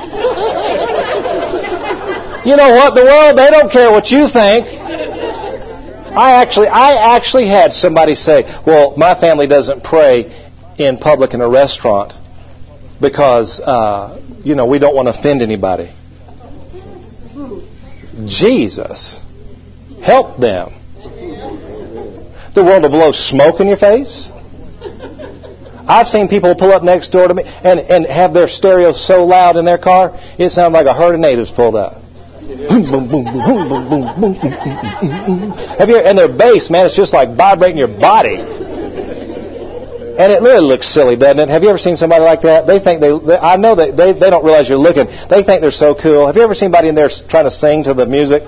you know what? The world, they don't care what you think. I actually had somebody say, well, my family doesn't pray in public in a restaurant because, we don't want to offend anybody. Jesus, help them. The world will blow smoke in your face. I've seen people pull up next door to me and have their stereo so loud in their car, it sounds like a herd of natives pulled up. Boom, boom, boom, boom, boom, boom, boom, boom, boom. And their bass, man, it's just like vibrating your body. And it really looks silly, doesn't it? Have you ever seen somebody like that? They think I know that they don't realize you're looking. They think they're so cool. Have you ever seen anybody in there trying to sing to the music?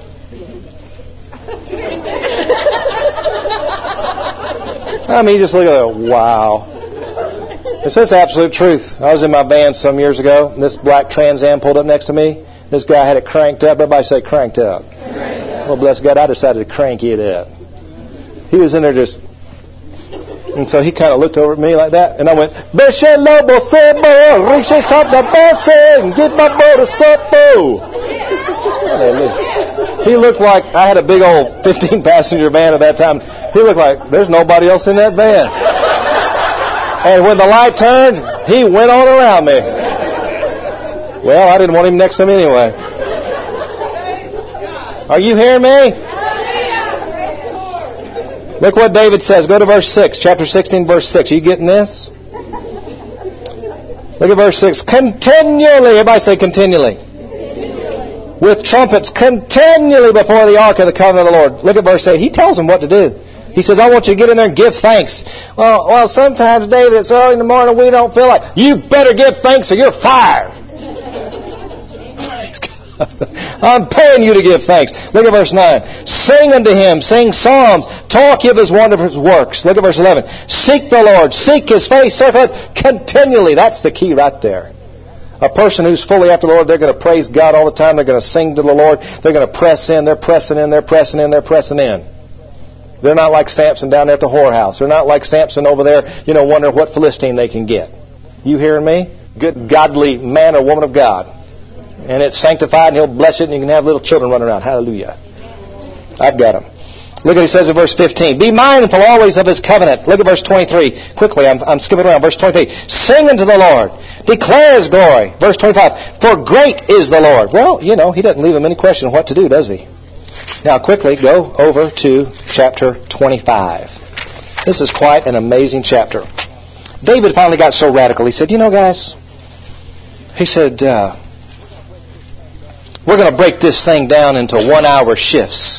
I mean, you just look at it, wow. It's just absolute truth. I was in my van some years ago, and this black Trans Am pulled up next to me. This guy had it cranked up. Everybody say cranked up. Well, bless God, I decided to crank it up. He was in there just... And so he kind of looked over at me like that, and I went, get my motor Hallelujah. He looked like I had a big old 15-passenger van at that time. He looked like there's nobody else in that van. And when the light turned, he went on around me. Well, I didn't want him next to me anyway. Are you hearing me? Look what David says. Go to verse 6. Chapter 16, verse 6. Are you getting this? Look at verse 6. Continually. Everybody say continually. With trumpets continually before the ark of the covenant of the Lord. Look at verse 8. He tells them what to do. He says, I want you to get in there and give thanks. Well, sometimes, David, it's early in the morning, we don't feel like. You better give thanks or you're fired. Praise God. I'm paying you to give thanks. Look at verse 9. Sing unto Him. Sing psalms. Talk of His wonderful works. Look at verse 11. Seek the Lord. Seek His face. Circle it continually. That's the key right there. A person who's fully after the Lord, they're going to praise God all the time. They're going to sing to the Lord. They're going to press in. They're pressing in. They're pressing in. They're pressing in. They're not like Samson down there at the whorehouse. They're not like Samson over there, wondering what Philistine they can get. You hearing me? Good, godly man or woman of God. And it's sanctified, and He'll bless it, and you can have little children running around. Hallelujah. I've got them. Look what He says in verse 15. Be mindful always of His covenant. Look at verse 23. Quickly, I'm skipping around. Verse 23. Sing unto the Lord. Declare His glory. Verse 25. For great is the Lord. Well, He doesn't leave him any question what to do, does He? Now, quickly, go over to chapter 25. This is quite an amazing chapter. David finally got so radical. He said, guys, he said, we're going to break this thing down into 1-hour shifts.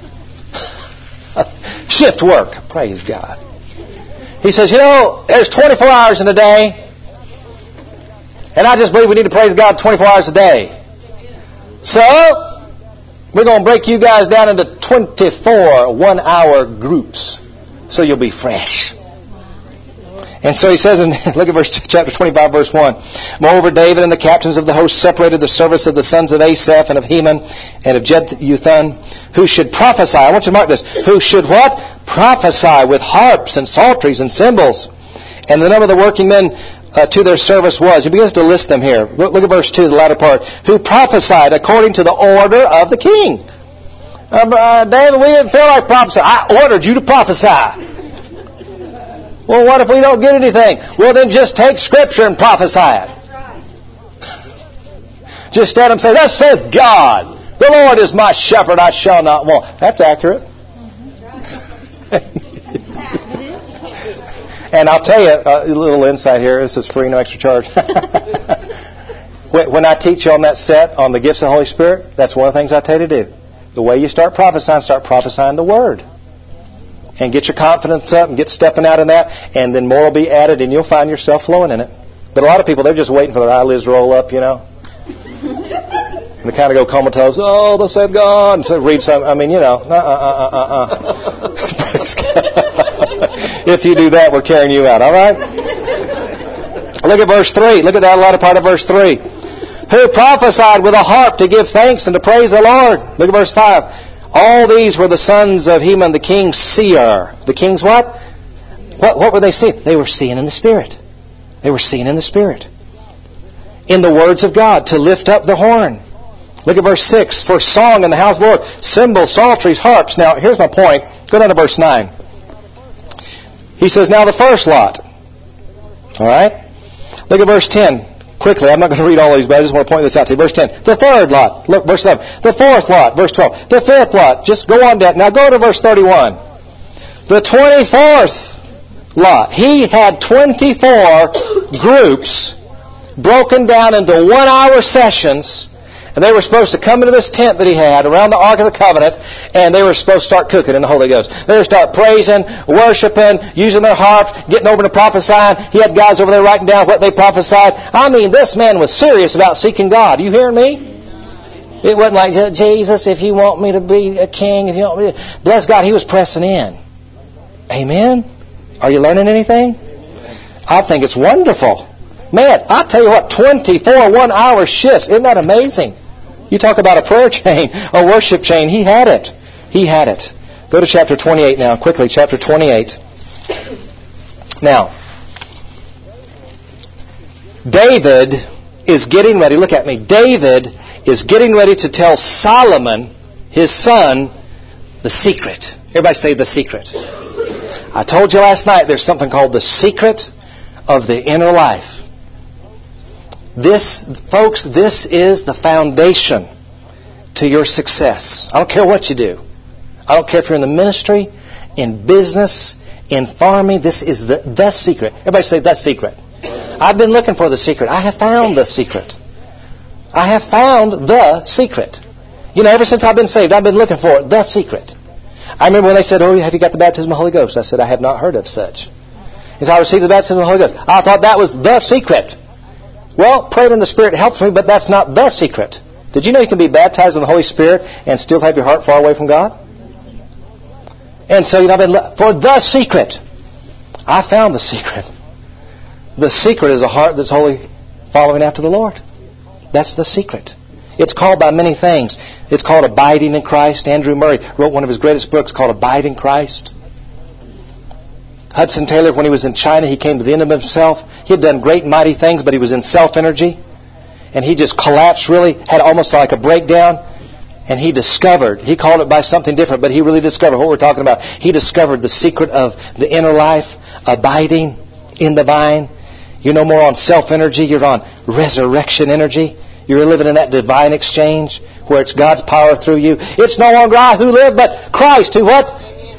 Shift work. Praise God. He says, there's 24 hours in a day. And I just believe we need to praise God 24 hours a day. So, we're going to break you guys down into 24 1-hour groups. So you'll be fresh. And so he says, look at chapter 25, verse 1. Moreover, David and the captains of the host separated the service of the sons of Asaph and of Heman and of Jeduthun, who should prophesy. I want you to mark this. Who should what? Prophesy with harps and psalteries and cymbals. And the number of the working men to their service was. He begins to list them here. Look at verse 2, the latter part. Who prophesied according to the order of the king. David, we didn't feel like prophesying. I ordered you to prophesy. Well, what if we don't get anything? Well, then just take Scripture and prophesy it. Just stand up and say, thus saith God, the Lord is my shepherd, I shall not want. That's accurate. And I'll tell you a little insight here. This is free, no extra charge. When I teach on that set on the gifts of the Holy Spirit, that's one of the things I tell you to do. The way you start prophesying the Word. And get your confidence up and get stepping out in that. And then more will be added and you'll find yourself flowing in it. But a lot of people, they're just waiting for their eyelids to roll up, And they kind of go comatose. Oh, thus saith God. And so read some. Praise God. If you do that, we're carrying you out. All right? Look at verse 3. Look at that latter part of verse 3. Who prophesied with a harp to give thanks and to praise the Lord. Look at verse 5. All these were the sons of Heman, the king's seer. The king's what? What were they seeing? They were seeing in the Spirit. They were seeing in the Spirit. In the words of God, to lift up the horn. Look at verse 6. For song in the house of the Lord, cymbals, psalteries, harps. Now, here's my point. Go down to verse 9. He says, now the first lot. All right? Look at verse 10. Quickly, I'm not going to read all these, but I just want to point this out to you. Verse 10. The third lot. Look, verse 11. The fourth lot. Verse 12. The fifth lot. Just go on down. Now go to verse 31. The 24th lot. He had 24 groups broken down into 1-hour sessions. And they were supposed to come into this tent that he had around the Ark of the Covenant, and they were supposed to start cooking in the Holy Ghost. They were start praising, worshiping, using their harps, getting over to prophesying. He had guys over there writing down what they prophesied. I mean, this man was serious about seeking God. You hearing me? It wasn't like, Jesus, if you want me to be a king, if you want me to... Bless God, he was pressing in. Amen? Are you learning anything? I think it's wonderful. Man, I tell you what, 24 1-hour shifts. Isn't that amazing? You talk about a prayer chain, a worship chain. He had it. He had it. Go to chapter 28 now, quickly. Chapter 28. Now, David is getting ready. Look at me. David is getting ready to tell Solomon, his son, the secret. Everybody say the secret. I told you last night there's something called the secret of the inner life. This, folks, this is the foundation to your success. I don't care what you do. I don't care if you're in the ministry, in business, in farming. This is the secret. Everybody say the secret. I've been looking for the secret. I have found the secret. I have found the secret. Ever since I've been saved, I've been looking for it, the secret. I remember when they said, have you got the baptism of the Holy Ghost? I said, I have not heard of such. He said, I received the baptism of the Holy Ghost. I thought that was the secret. Well, praying in the Spirit helps me, but that's not the secret. Did you know you can be baptized in the Holy Spirit and still have your heart far away from God? And so, for the secret, I found the secret. The secret is a heart that's wholly following after the Lord. That's the secret. It's called by many things. It's called abiding in Christ. Andrew Murray wrote one of his greatest books called Abide in Christ. Hudson Taylor, when he was in China, he came to the end of himself. He had done great and mighty things, but he was in self-energy. And he just collapsed, really, had almost like a breakdown. And he discovered, he called it by something different, but he really discovered what we're talking about. He discovered the secret of the inner life, abiding in the vine. You're no more on self-energy, you're on resurrection energy. You're living in that divine exchange where it's God's power through you. It's no longer I who live, but Christ who what?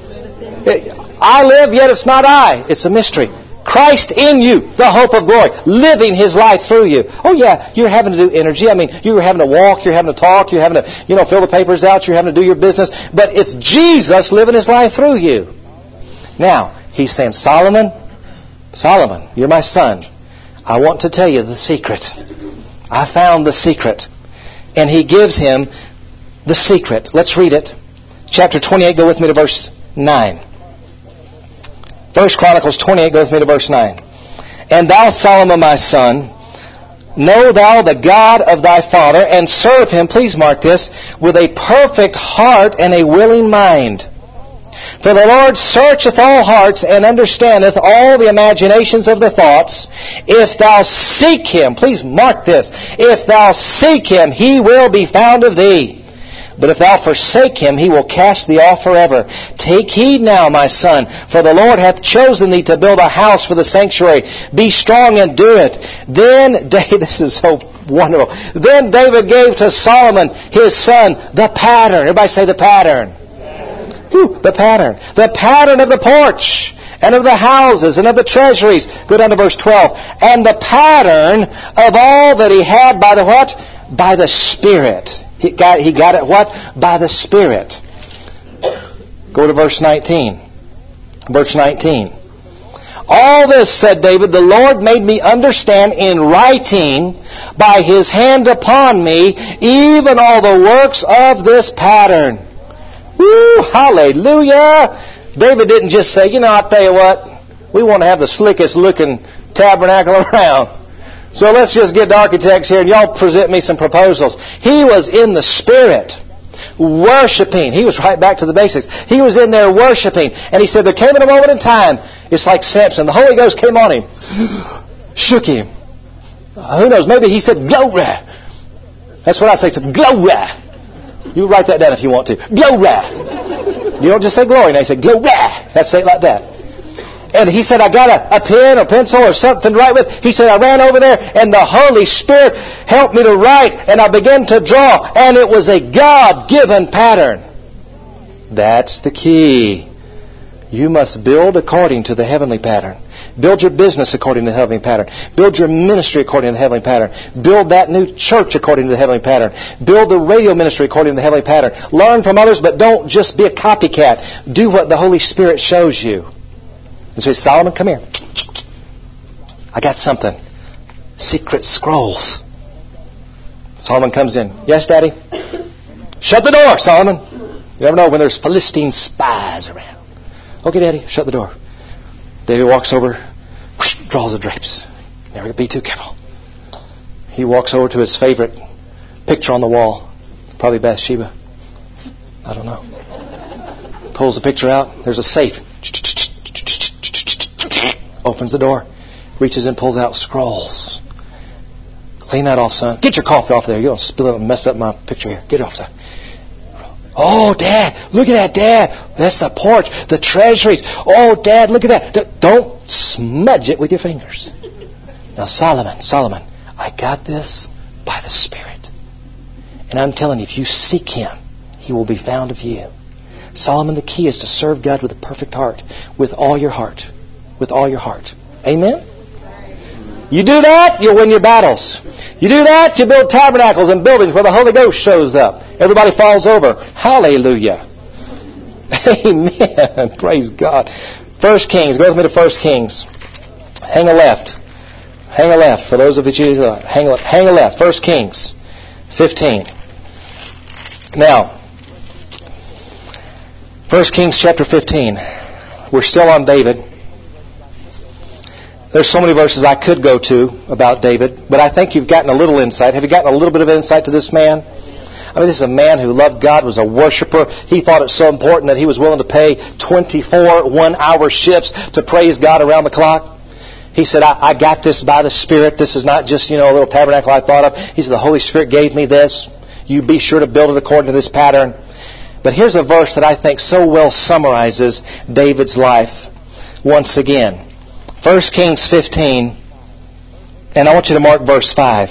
I live, yet it's not I. It's a mystery. Christ in you, the hope of glory, living His life through you. Oh yeah, you're having to do energy. I mean, you're having to walk, you're having to talk, you're having to, fill the papers out, you're having to do your business. But it's Jesus living His life through you. Now, He's saying, Solomon, you're my son. I want to tell you the secret. I found the secret. And He gives him the secret. Let's read it. Chapter 28, go with me to verse 9. 1 Chronicles 28, go with me to verse 9. And thou, Solomon, my son, know thou the God of thy father, and serve Him, please mark this, with a perfect heart and a willing mind. For the Lord searcheth all hearts, and understandeth all the imaginations of the thoughts. If thou seek Him, please mark this, if thou seek Him, He will be found of thee. But if thou forsake Him, He will cast thee off forever. Take heed now, my son, for the Lord hath chosen thee to build a house for the sanctuary. Be strong and do it. Then, this is so wonderful. Then David gave to Solomon, his son, the pattern. Everybody say the pattern. The pattern. The pattern of the porch, and of the houses, and of the treasuries. Go down to verse 12. And the pattern of all that he had by the what? By the Spirit. He got it what? By the Spirit. Go to verse 19. Verse 19. All this, said David, the Lord made me understand in writing by His hand upon me, even all the works of this pattern. Woo! Hallelujah! David didn't just say, I'll tell you what, we want to have the slickest looking tabernacle around. So let's just get the architects here and y'all present me some proposals. He was in the Spirit, worshiping. He was right back to the basics. He was in there worshiping. And he said there came in a moment in time, it's like Samson. The Holy Ghost came on him, shook him. Who knows, maybe he said, glory. That's what I say, glory. You write that down if you want to. Glory. You don't just say glory. Now you say glory. That's say it like that. And he said, I got a pen or pencil or something to write with. He said, I ran over there and the Holy Spirit helped me to write and I began to draw. And it was a God-given pattern. That's the key. You must build according to the heavenly pattern. Build your business according to the heavenly pattern. Build your ministry according to the heavenly pattern. Build that new church according to the heavenly pattern. Build the radio ministry according to the heavenly pattern. Learn from others, but don't just be a copycat. Do what the Holy Spirit shows you. And so he said, Solomon, come here. I got something. Secret scrolls. Solomon comes in. Yes, Daddy? Shut the door, Solomon. You never know when there's Philistine spies around. Okay, Daddy, shut the door. David walks over, draws the drapes. Never be too careful. He walks over to his favorite picture on the wall. Probably Bathsheba. I don't know. Pulls the picture out. There's a safe. Opens the door. Reaches in, pulls out scrolls. Clean that off, son. Get your coffee off there. You don't spill it and mess up my picture here. Get it off there. Oh, Dad, look at that, Dad. That's the porch, the treasuries. Oh, Dad, look at that. Don't smudge it with your fingers. Now, Solomon, I got this by the Spirit. And I'm telling you, if you seek Him, He will be found of you. Solomon, the key is to serve God with a perfect heart, with all your heart. With all your heart. Amen? You do that, you'll win your battles. You do that, you build tabernacles and buildings where the Holy Ghost shows up. Everybody falls over. Hallelujah. Amen. Praise God. 1 Kings. Go with me to 1 Kings. Hang a left. Hang a left. For those of you, hang a left. 1 Kings 15. Now, 1 Kings chapter 15. We're still on David. There's so many verses I could go to about David, but I think you've gotten a little insight. Have you gotten a little bit of insight to this man? I mean, this is a man who loved God, was a worshiper. He thought it so important that he was willing to pay 24 one-hour shifts to praise God around the clock. He said, I got this by the Spirit. This is not just, a little tabernacle I thought of. He said, the Holy Spirit gave me this. You be sure to build it according to this pattern. But here's a verse that I think so well summarizes David's life once again. 1 Kings 15, and I want you to mark verse 5.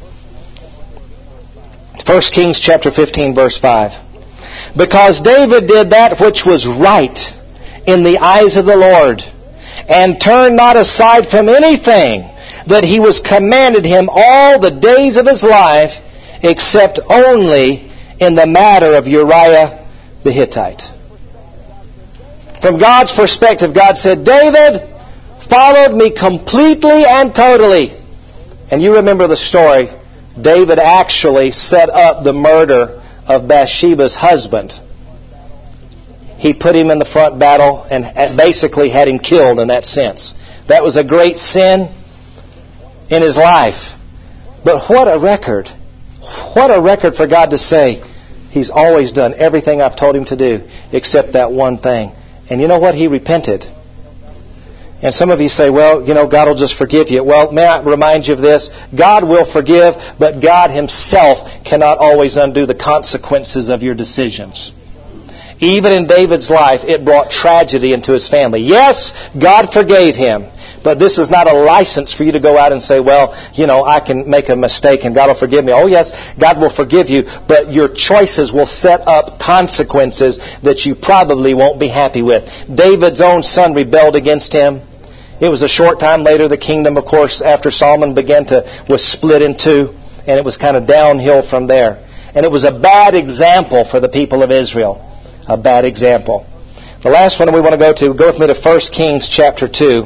1 Kings chapter 15, verse 5. Because David did that which was right in the eyes of the Lord, and turned not aside from anything that he was commanded him all the days of his life, except only in the matter of Uriah the Hittite. From God's perspective, God said, David followed me completely and totally. And you remember the story. David actually set up the murder of Bathsheba's husband. He put him in the front battle and basically had him killed in that sense. That was a great sin in his life. But what a record. What a record for God to say, He's always done everything I've told Him to do except that one thing. And you know what? He repented. And some of you say, well, God will just forgive you. Well, may I remind you of this? God will forgive, but God Himself cannot always undo the consequences of your decisions. Even in David's life, it brought tragedy into his family. Yes, God forgave him. But this is not a license for you to go out and say, well, I can make a mistake and God will forgive me. Oh yes, God will forgive you, but your choices will set up consequences that you probably won't be happy with. David's own son rebelled against him. It was a short time later, the kingdom, of course, after Solomon was split in two, and it was kind of downhill from there. And it was a bad example for the people of Israel. A bad example. The last one we want to go with me to 1 Kings chapter 2.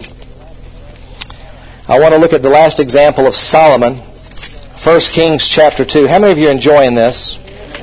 I want to look at the last example of Solomon. 1 Kings chapter 2. How many of you are enjoying this?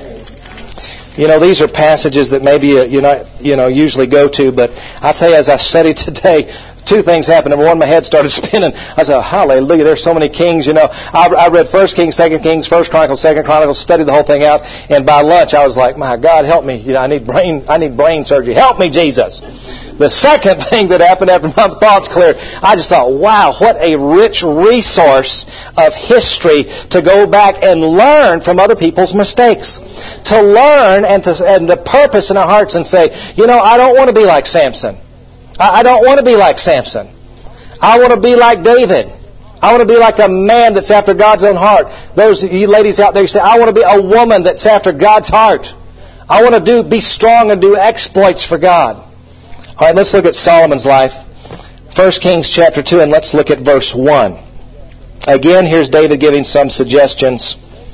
These are passages that maybe you not usually go to, but I'll tell you, as I studied today, two things happened. Number one, my head started spinning. I said, hallelujah, there's so many kings. I read 1 Kings, 2 Kings, 1 Chronicles, 2 Chronicles, studied the whole thing out, and by lunch I was like, my God, help me. I need brain surgery. Help me, Jesus. The second thing that happened after my thoughts cleared, I just thought, wow, what a rich resource of history to go back and learn from other people's mistakes. To learn and to purpose in our hearts and say, I don't want to be like Samson. I don't want to be like Samson. I want to be like David. I want to be like a man that's after God's own heart. Those you ladies out there, you say, I want to be a woman that's after God's heart. I want to be strong and do exploits for God. All right, let's look at Solomon's life. 1 Kings chapter 2, and let's look at verse 1. Again, here's David giving some suggestions.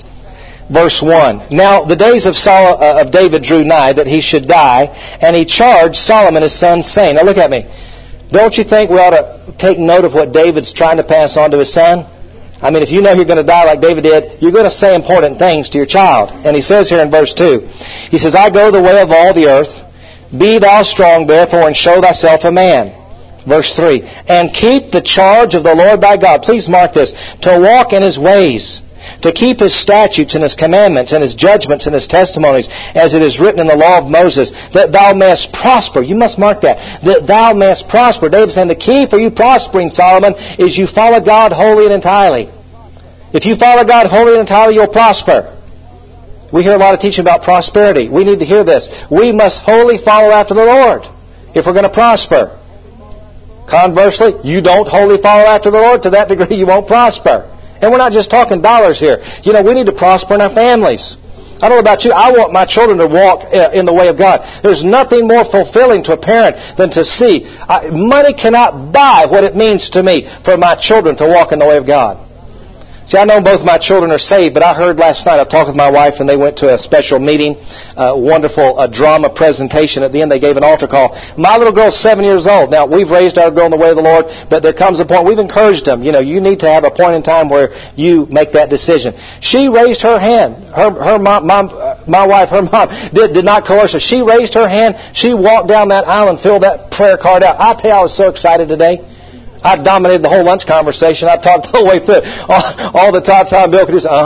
Verse 1. Now the days of David drew nigh that he should die, and he charged Solomon his son, saying, now look at me. Don't you think we ought to take note of what David's trying to pass on to his son? I mean, if you know you're going to die like David did, you're going to say important things to your child. And he says here in verse 2, he says, I go the way of all the earth. Be thou strong, therefore, and show thyself a man. Verse 3, and keep the charge of the Lord thy God. Please mark this. To walk in His ways, to keep His statutes and His commandments and His judgments and His testimonies, as it is written in the law of Moses, that thou mayest prosper. You must mark that. That thou mayest prosper. David's saying the key for you prospering, Solomon, is you follow God wholly and entirely. If you follow God wholly and entirely, you'll prosper. We hear a lot of teaching about prosperity. We need to hear this. We must wholly follow after the Lord if we're going to prosper. Conversely, you don't wholly follow after the Lord, to that degree you won't prosper. And we're not just talking dollars here. We need to prosper in our families. I don't know about you. I want my children to walk in the way of God. There's nothing more fulfilling to a parent than to see. Money cannot buy what it means to me for my children to walk in the way of God. See, I know both my children are saved, but I heard last night, I talked with my wife, and they went to a special meeting, wonderful drama presentation. At the end, they gave an altar call. My little girl's 7 years old. Now, we've raised our girl in the way of the Lord, but there comes a point, we've encouraged them, you need to have a point in time where you make that decision. She raised her hand. Her mom, my wife, her mom, did not coerce her. She raised her hand. She walked down that aisle and filled that prayer card out. I tell you, I was so excited today. I dominated the whole lunch conversation. I talked the whole way through. All the time Bill could just,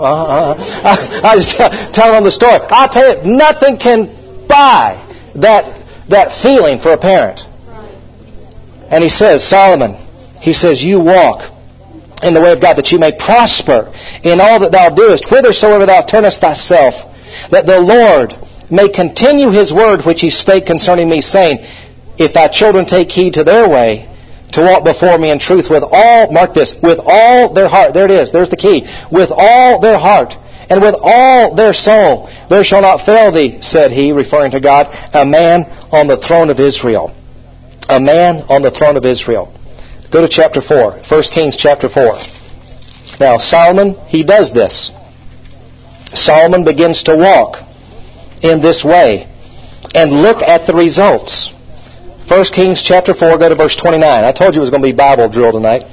I just tell them the story. I'll tell you, nothing can buy that feeling for a parent. And he says, Solomon, he says, you walk in the way of God, that you may prosper in all that thou doest, whithersoever thou turnest thyself, that the Lord may continue His word which He spake concerning me, saying, if thy children take heed to their way, to walk before me in truth with all, mark this, with all their heart. There it is. There's the key. With all their heart and with all their soul. There shall not fail thee, said he, referring to God, a man on the throne of Israel. A man on the throne of Israel. Go to chapter 4. 1 Kings chapter 4. Now, Solomon, he does this. Solomon begins to walk in this way. And look at the results. 1 Kings chapter 4, go to verse 29. I told you it was going to be Bible drill tonight.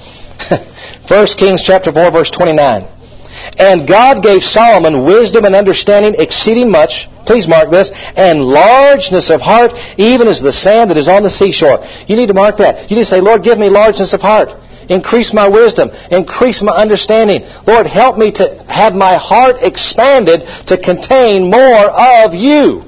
1 Kings chapter 4, verse 29. And God gave Solomon wisdom and understanding exceeding much. Please mark this. And largeness of heart, even as the sand that is on the seashore. You need to mark that. You need to say, Lord, give me largeness of heart. Increase my wisdom. Increase my understanding. Lord, help me to have my heart expanded to contain more of You.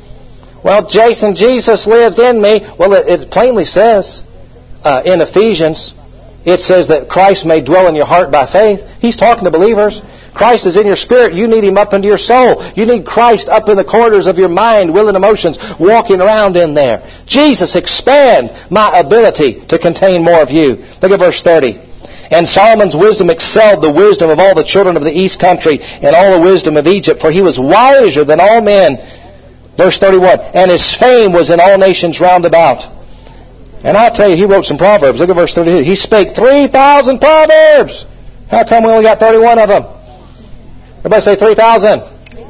Well, Jason, Jesus lives in me. Well, it plainly says in Ephesians, it says that Christ may dwell in your heart by faith. He's talking to believers. Christ is in your spirit. You need Him up into your soul. You need Christ up in the corridors of your mind, will and emotions, walking around in there. Jesus, expand my ability to contain more of You. Look at verse 30. And Solomon's wisdom excelled the wisdom of all the children of the east country and all the wisdom of Egypt, for he was wiser than all men. Verse 31, and his fame was in all nations round about. And I'll tell you, he wrote some Proverbs. Look at verse 32. He spake 3,000 Proverbs. How come we only got 31 of them? Everybody say 3,000.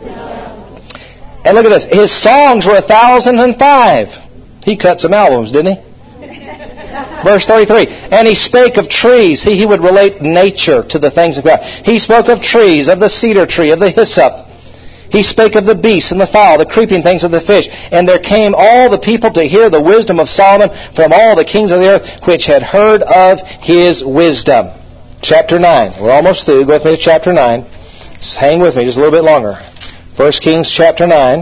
And look at this. His songs were 1,005. He cut some albums, didn't he? Verse 33. And he spake of trees. He would relate nature to the things of God. He spoke of trees, of the cedar tree, of the hyssop. He spake of the beasts and the fowl, the creeping things of the fish. And there came all the people to hear the wisdom of Solomon from all the kings of the earth, which had heard of his wisdom. Chapter 9. We're almost through. Go with me to chapter 9. Just hang with me just a little bit longer. 1 Kings chapter 9.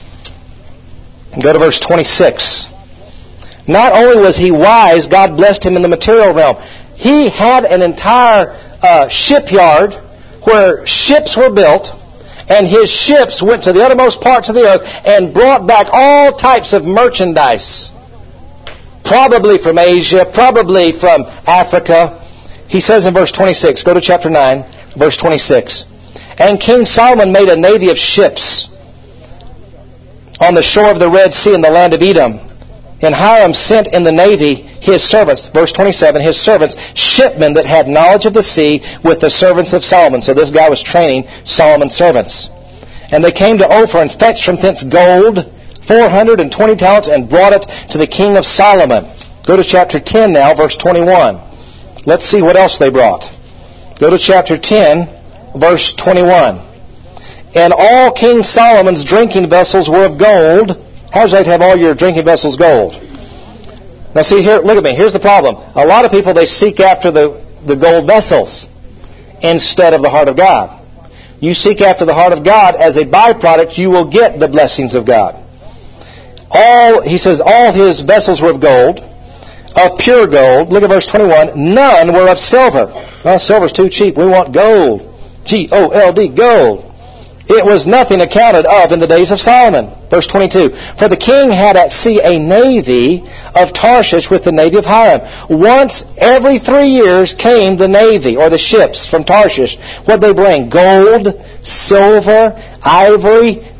Go to verse 26. Not only was he wise, God blessed him in the material realm. He had an entire shipyard where ships were built. And his ships went to the uttermost parts of the earth and brought back all types of merchandise. Probably from Asia, probably from Africa. He says in verse 26, go to chapter 9, verse 26. And King Solomon made a navy of ships on the shore of the Red Sea in the land of Edom. And Hiram sent in the navy his servants, verse 27, his servants, shipmen that had knowledge of the sea with the servants of Solomon. So this guy was training Solomon's servants. And they came to Ophir and fetched from thence gold, 420 talents, and brought it to the king of Solomon. Go to chapter 10 now, verse 21. Let's see what else they brought. Go to chapter 10, verse 21. And all King Solomon's drinking vessels were of gold. How would you like to have all your drinking vessels gold? Now see here, look at me. Here's the problem. A lot of people, they seek after the gold vessels instead of the heart of God. You seek after the heart of God, as a byproduct, you will get the blessings of God. He says, all his vessels were of gold, of pure gold. Look at verse 21. None were of silver. Well, silver's too cheap. We want gold. G-O-L-D, gold. It was nothing accounted of in the days of Solomon. Verse 22. For the king had at sea a navy of Tarshish with the navy of Hiram. Once every 3 years came the navy, or the ships from Tarshish. What did they bring? Gold, silver, ivory,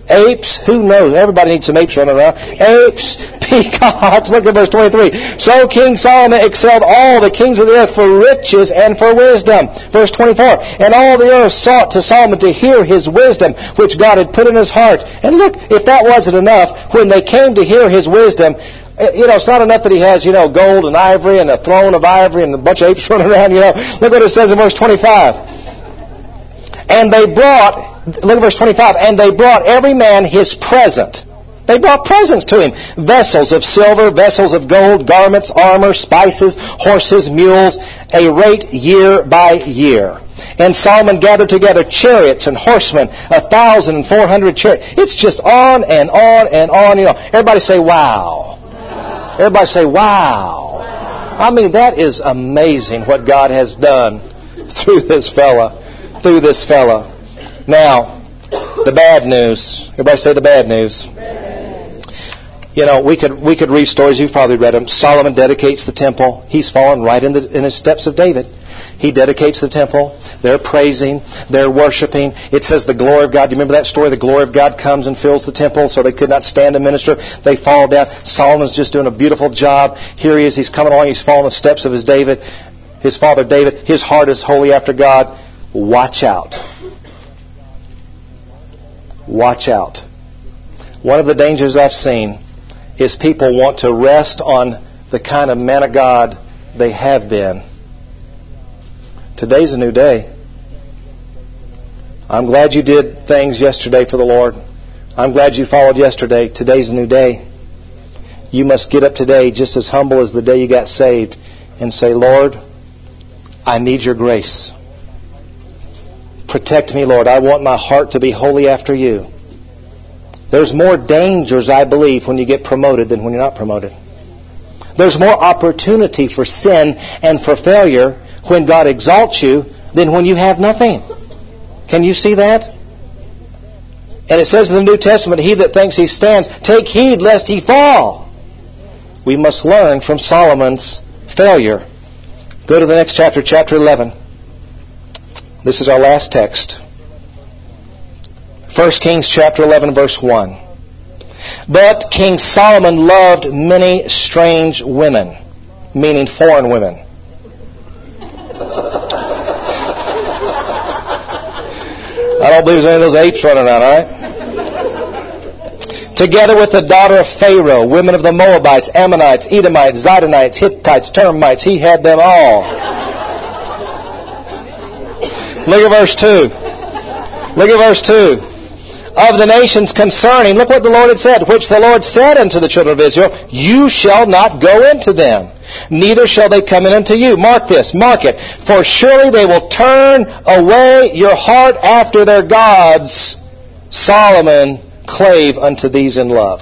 apes, who knows? Everybody needs some apes running around. Apes, peacocks. Look at verse 23. So King Solomon excelled all the kings of the earth for riches and for wisdom. Verse 24. And all the earth sought to Solomon to hear his wisdom, which God had put in his heart. And look, if that wasn't enough, when they came to hear his wisdom, it's not enough that he has, gold and ivory and a throne of ivory and a bunch of apes running around, Look what it says in verse 25. And they brought, look at verse 25, and they brought every man his present. They brought presents to him. Vessels of silver, vessels of gold, garments, armor, spices, horses, mules, a rate year by year. And Solomon gathered together chariots and horsemen, 1,400 chariots. It's just on and on and on, Everybody say, wow. Everybody say, wow. I mean, that is amazing what God has done through this fella. Now, the bad news. Everybody say the bad news. We could read stories. You've probably read them. Solomon dedicates the temple. He's fallen right in his steps of David. He dedicates the temple. They're praising. They're worshiping. It says the glory of God. Do you remember that story? The glory of God comes and fills the temple, so they could not stand to minister. They fall down. Solomon's just doing a beautiful job. Here he is. He's coming along. He's following the steps of his father David. His heart is wholly after God. Watch out. Watch out. One of the dangers I've seen is people want to rest on the kind of man of God they have been. Today's a new day. I'm glad you did things yesterday for the Lord. I'm glad you followed yesterday. Today's a new day. You must get up today just as humble as the day you got saved and say, Lord, I need your grace. Protect me, Lord. I want my heart to be wholly after you. There's more dangers, I believe, when you get promoted than when you're not promoted. There's more opportunity for sin and for failure when God exalts you than when you have nothing. Can you see that? And it says in the New Testament, he that thinks he stands, take heed lest he fall. We must learn from Solomon's failure. Go to the next chapter, chapter 11. This is our last text. 1 Kings chapter 11, verse 1. But King Solomon loved many strange women, meaning foreign women. I don't believe there's any of those apes running around, all right? Together with the daughter of Pharaoh, women of the Moabites, Ammonites, Edomites, Zidonites, Hittites, Termites, he had them all. Look at verse 2. Look at verse 2. Of the nations concerning, look what the Lord had said, which the Lord said unto the children of Israel, you shall not go into them, neither shall they come in unto you. Mark this, mark it. For surely they will turn away your heart after their gods. Solomon clave unto these in love.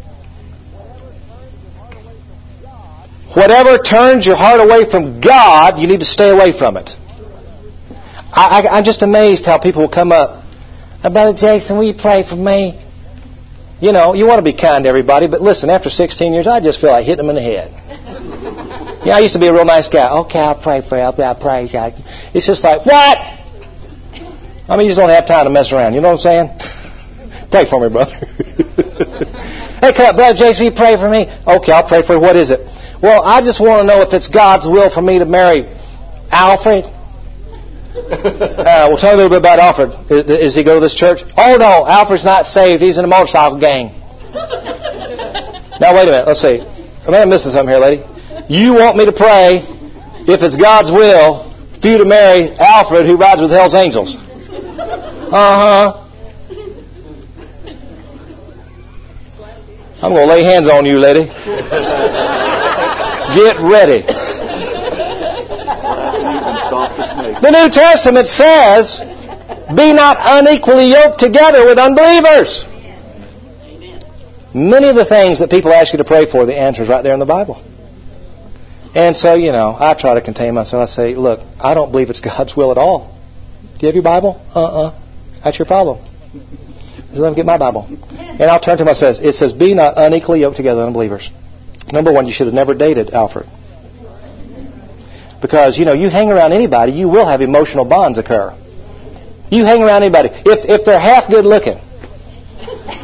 Whatever turns your heart away from God, you need to stay away from it. I'm just amazed how people will come up. Brother Jason, will you pray for me? You want to be kind to everybody, but listen, after 16 years, I just feel like hitting them in the head. I used to be a real nice guy. Okay, I'll pray for you. I'll pray. It's just like, what? I mean, you just don't have time to mess around. You know what I'm saying? Pray for me, brother. Hey, come on, Brother Jason, will you pray for me? Okay, I'll pray for you. What is it? Well, I just want to know if it's God's will for me to marry Alfred. Well, tell me a little bit about Alfred. Does he go to this church? Oh, no, Alfred's not saved. He's in a motorcycle gang. Now, wait a minute. Let's see. I may have missing something here, lady. You want me to pray, if it's God's will, for you to marry Alfred, who rides with Hell's Angels? Uh-huh. I'm going to lay hands on you, lady. Get ready. The New Testament says, be not unequally yoked together with unbelievers. Many of the things that people ask you to pray for, the answer is right there in the Bible. And so, I try to contain myself. I say, look, I don't believe it's God's will at all. Do you have your Bible? That's your problem. So let me get my Bible. And I'll turn to him and it says, be not unequally yoked together with unbelievers. Number one, you should have never dated Alfred. Because, you hang around anybody, you will have emotional bonds occur. You hang around anybody. If they're half good looking,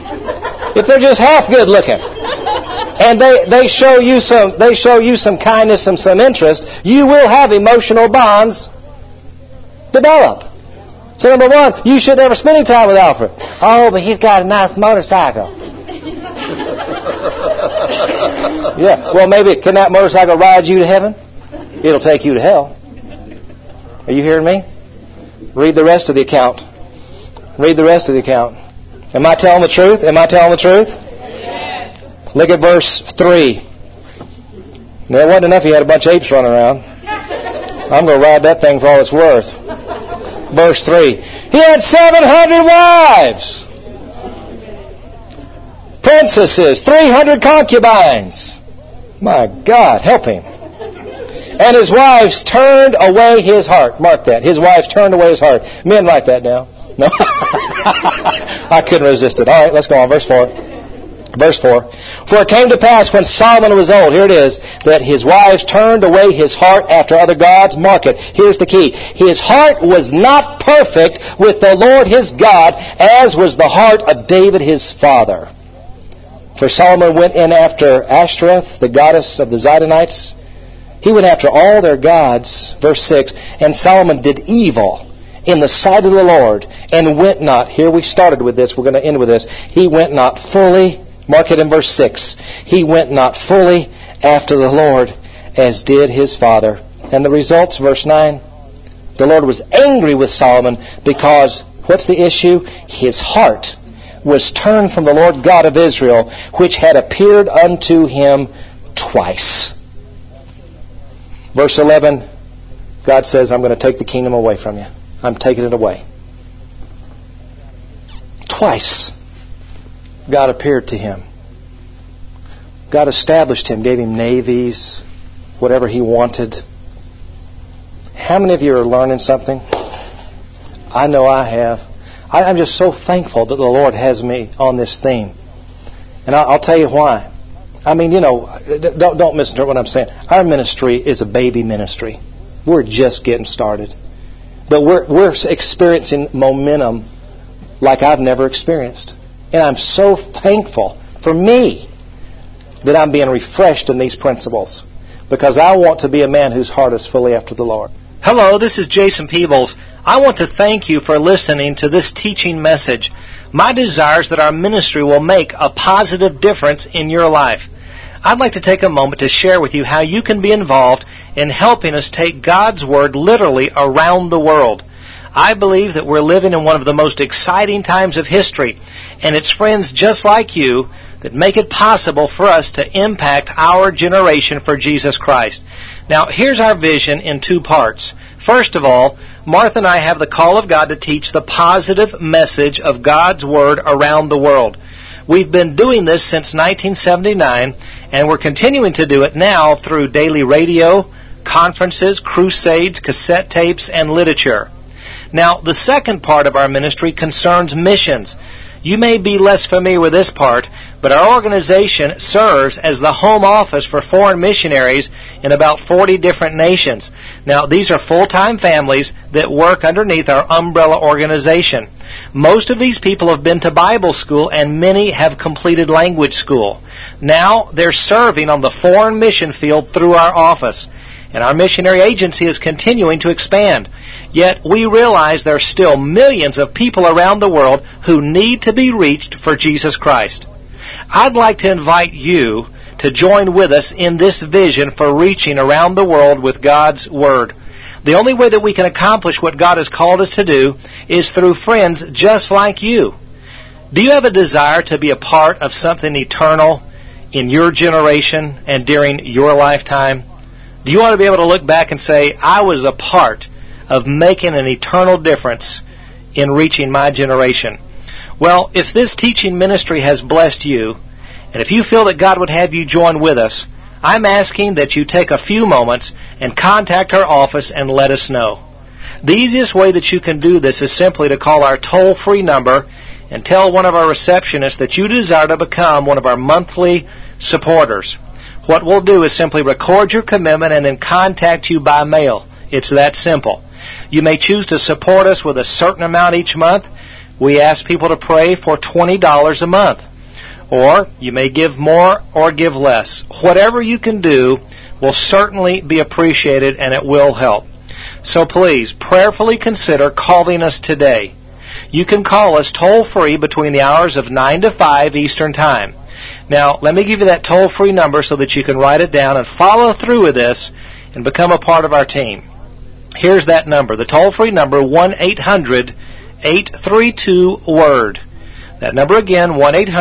If they're just half good looking, and they show you some kindness and some interest, you will have emotional bonds develop. So number one, you should never spend any time with Alfred. Oh, but he's got a nice motorcycle. Yeah, well maybe, can that motorcycle ride you to heaven? It'll take you to hell. Are you hearing me? Read the rest of the account. Read the rest of the account. Am I telling the truth? Am I telling the truth? Yes. Look at verse 3. Now, it wasn't enough he had a bunch of apes running around. I'm going to ride that thing for all it's worth. Verse 3. He had 700 wives, princesses, 300 concubines. My God, help him. And his wives turned away his heart. Mark that. His wives turned away his heart. Men, write that down. No. I couldn't resist it. All right, let's go on. Verse 4. Verse 4. For it came to pass when Solomon was old, here it is, that his wives turned away his heart after other gods. Mark it. Here's the key. His heart was not perfect with the Lord his God, as was the heart of David his father. For Solomon went in after Ashtoreth, the goddess of the Zidonites. He went after all their gods. Verse 6. And Solomon did evil in the sight of the Lord, and went not. Here we started with this. We're going to end with this. He went not fully. Mark it in verse 6. He went not fully after the Lord, as did his father. And the results, verse 9. The Lord was angry with Solomon because, what's the issue? His heart was turned from the Lord God of Israel, which had appeared unto him twice. Verse 11, God says, I'm going to take the kingdom away from you. I'm taking it away. Twice, God appeared to him. God established him, gave him navies, whatever he wanted. How many of you are learning something? I know I have. I'm just so thankful that the Lord has me on this theme. And I'll tell you why. I mean, don't misinterpret what I'm saying. Our ministry is a baby ministry. We're just getting started. But we're experiencing momentum like I've never experienced. And I'm so thankful for me that I'm being refreshed in these principles, because I want to be a man whose heart is fully after the Lord. Hello, this is Jason Peebles. I want to thank you for listening to this teaching message. My desire is that our ministry will make a positive difference in your life. I'd like to take a moment to share with you how you can be involved in helping us take God's Word literally around the world. I believe that we're living in one of the most exciting times of history, and it's friends just like you that make it possible for us to impact our generation for Jesus Christ. Now, here's our vision in two parts. First of all, Martha and I have the call of God to teach the positive message of God's Word around the world. We've been doing this since 1979, and we're continuing to do it now through daily radio, conferences, crusades, cassette tapes, and literature. Now, the second part of our ministry concerns missions. You may be less familiar with this part, but our organization serves as the home office for foreign missionaries in about 40 different nations. Now, these are full-time families that work underneath our umbrella organization. Most of these people have been to Bible school, and many have completed language school. Now, they're serving on the foreign mission field through our office. And our missionary agency is continuing to expand. Yet we realize there are still millions of people around the world who need to be reached for Jesus Christ. I'd like to invite you to join with us in this vision for reaching around the world with God's Word. The only way that we can accomplish what God has called us to do is through friends just like you. Do you have a desire to be a part of something eternal in your generation and during your lifetime? Do you want to be able to look back and say, I was a part of making an eternal difference in reaching my generation? Well, if this teaching ministry has blessed you, and if you feel that God would have you join with us, I'm asking that you take a few moments and contact our office and let us know. The easiest way that you can do this is simply to call our toll-free number and tell one of our receptionists that you desire to become one of our monthly supporters. What we'll do is simply record your commitment and then contact you by mail. It's that simple. You may choose to support us with a certain amount each month. We ask people to pray for $20 a month. Or you may give more or give less. Whatever you can do will certainly be appreciated, and it will help. So please, prayerfully consider calling us today. You can call us toll-free between the hours of 9 to 5 Eastern Time. Now, let me give you that toll-free number so that you can write it down and follow through with this and become a part of our team. Here's that number, the toll-free number, 1-800-832-WORD. That number again,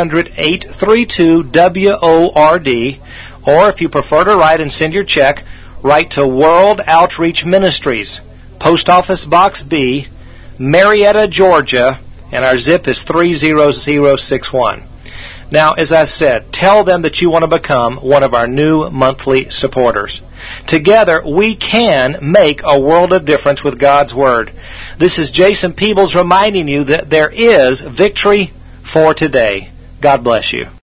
1-800-832-WORD. Or if you prefer to write and send your check, write to World Outreach Ministries, Post Office Box B, Marietta, Georgia, and our zip is 30061. Now, as I said, tell them that you want to become one of our new monthly supporters. Together, we can make a world of difference with God's Word. This is Jason Peebles reminding you that there is victory for today. God bless you.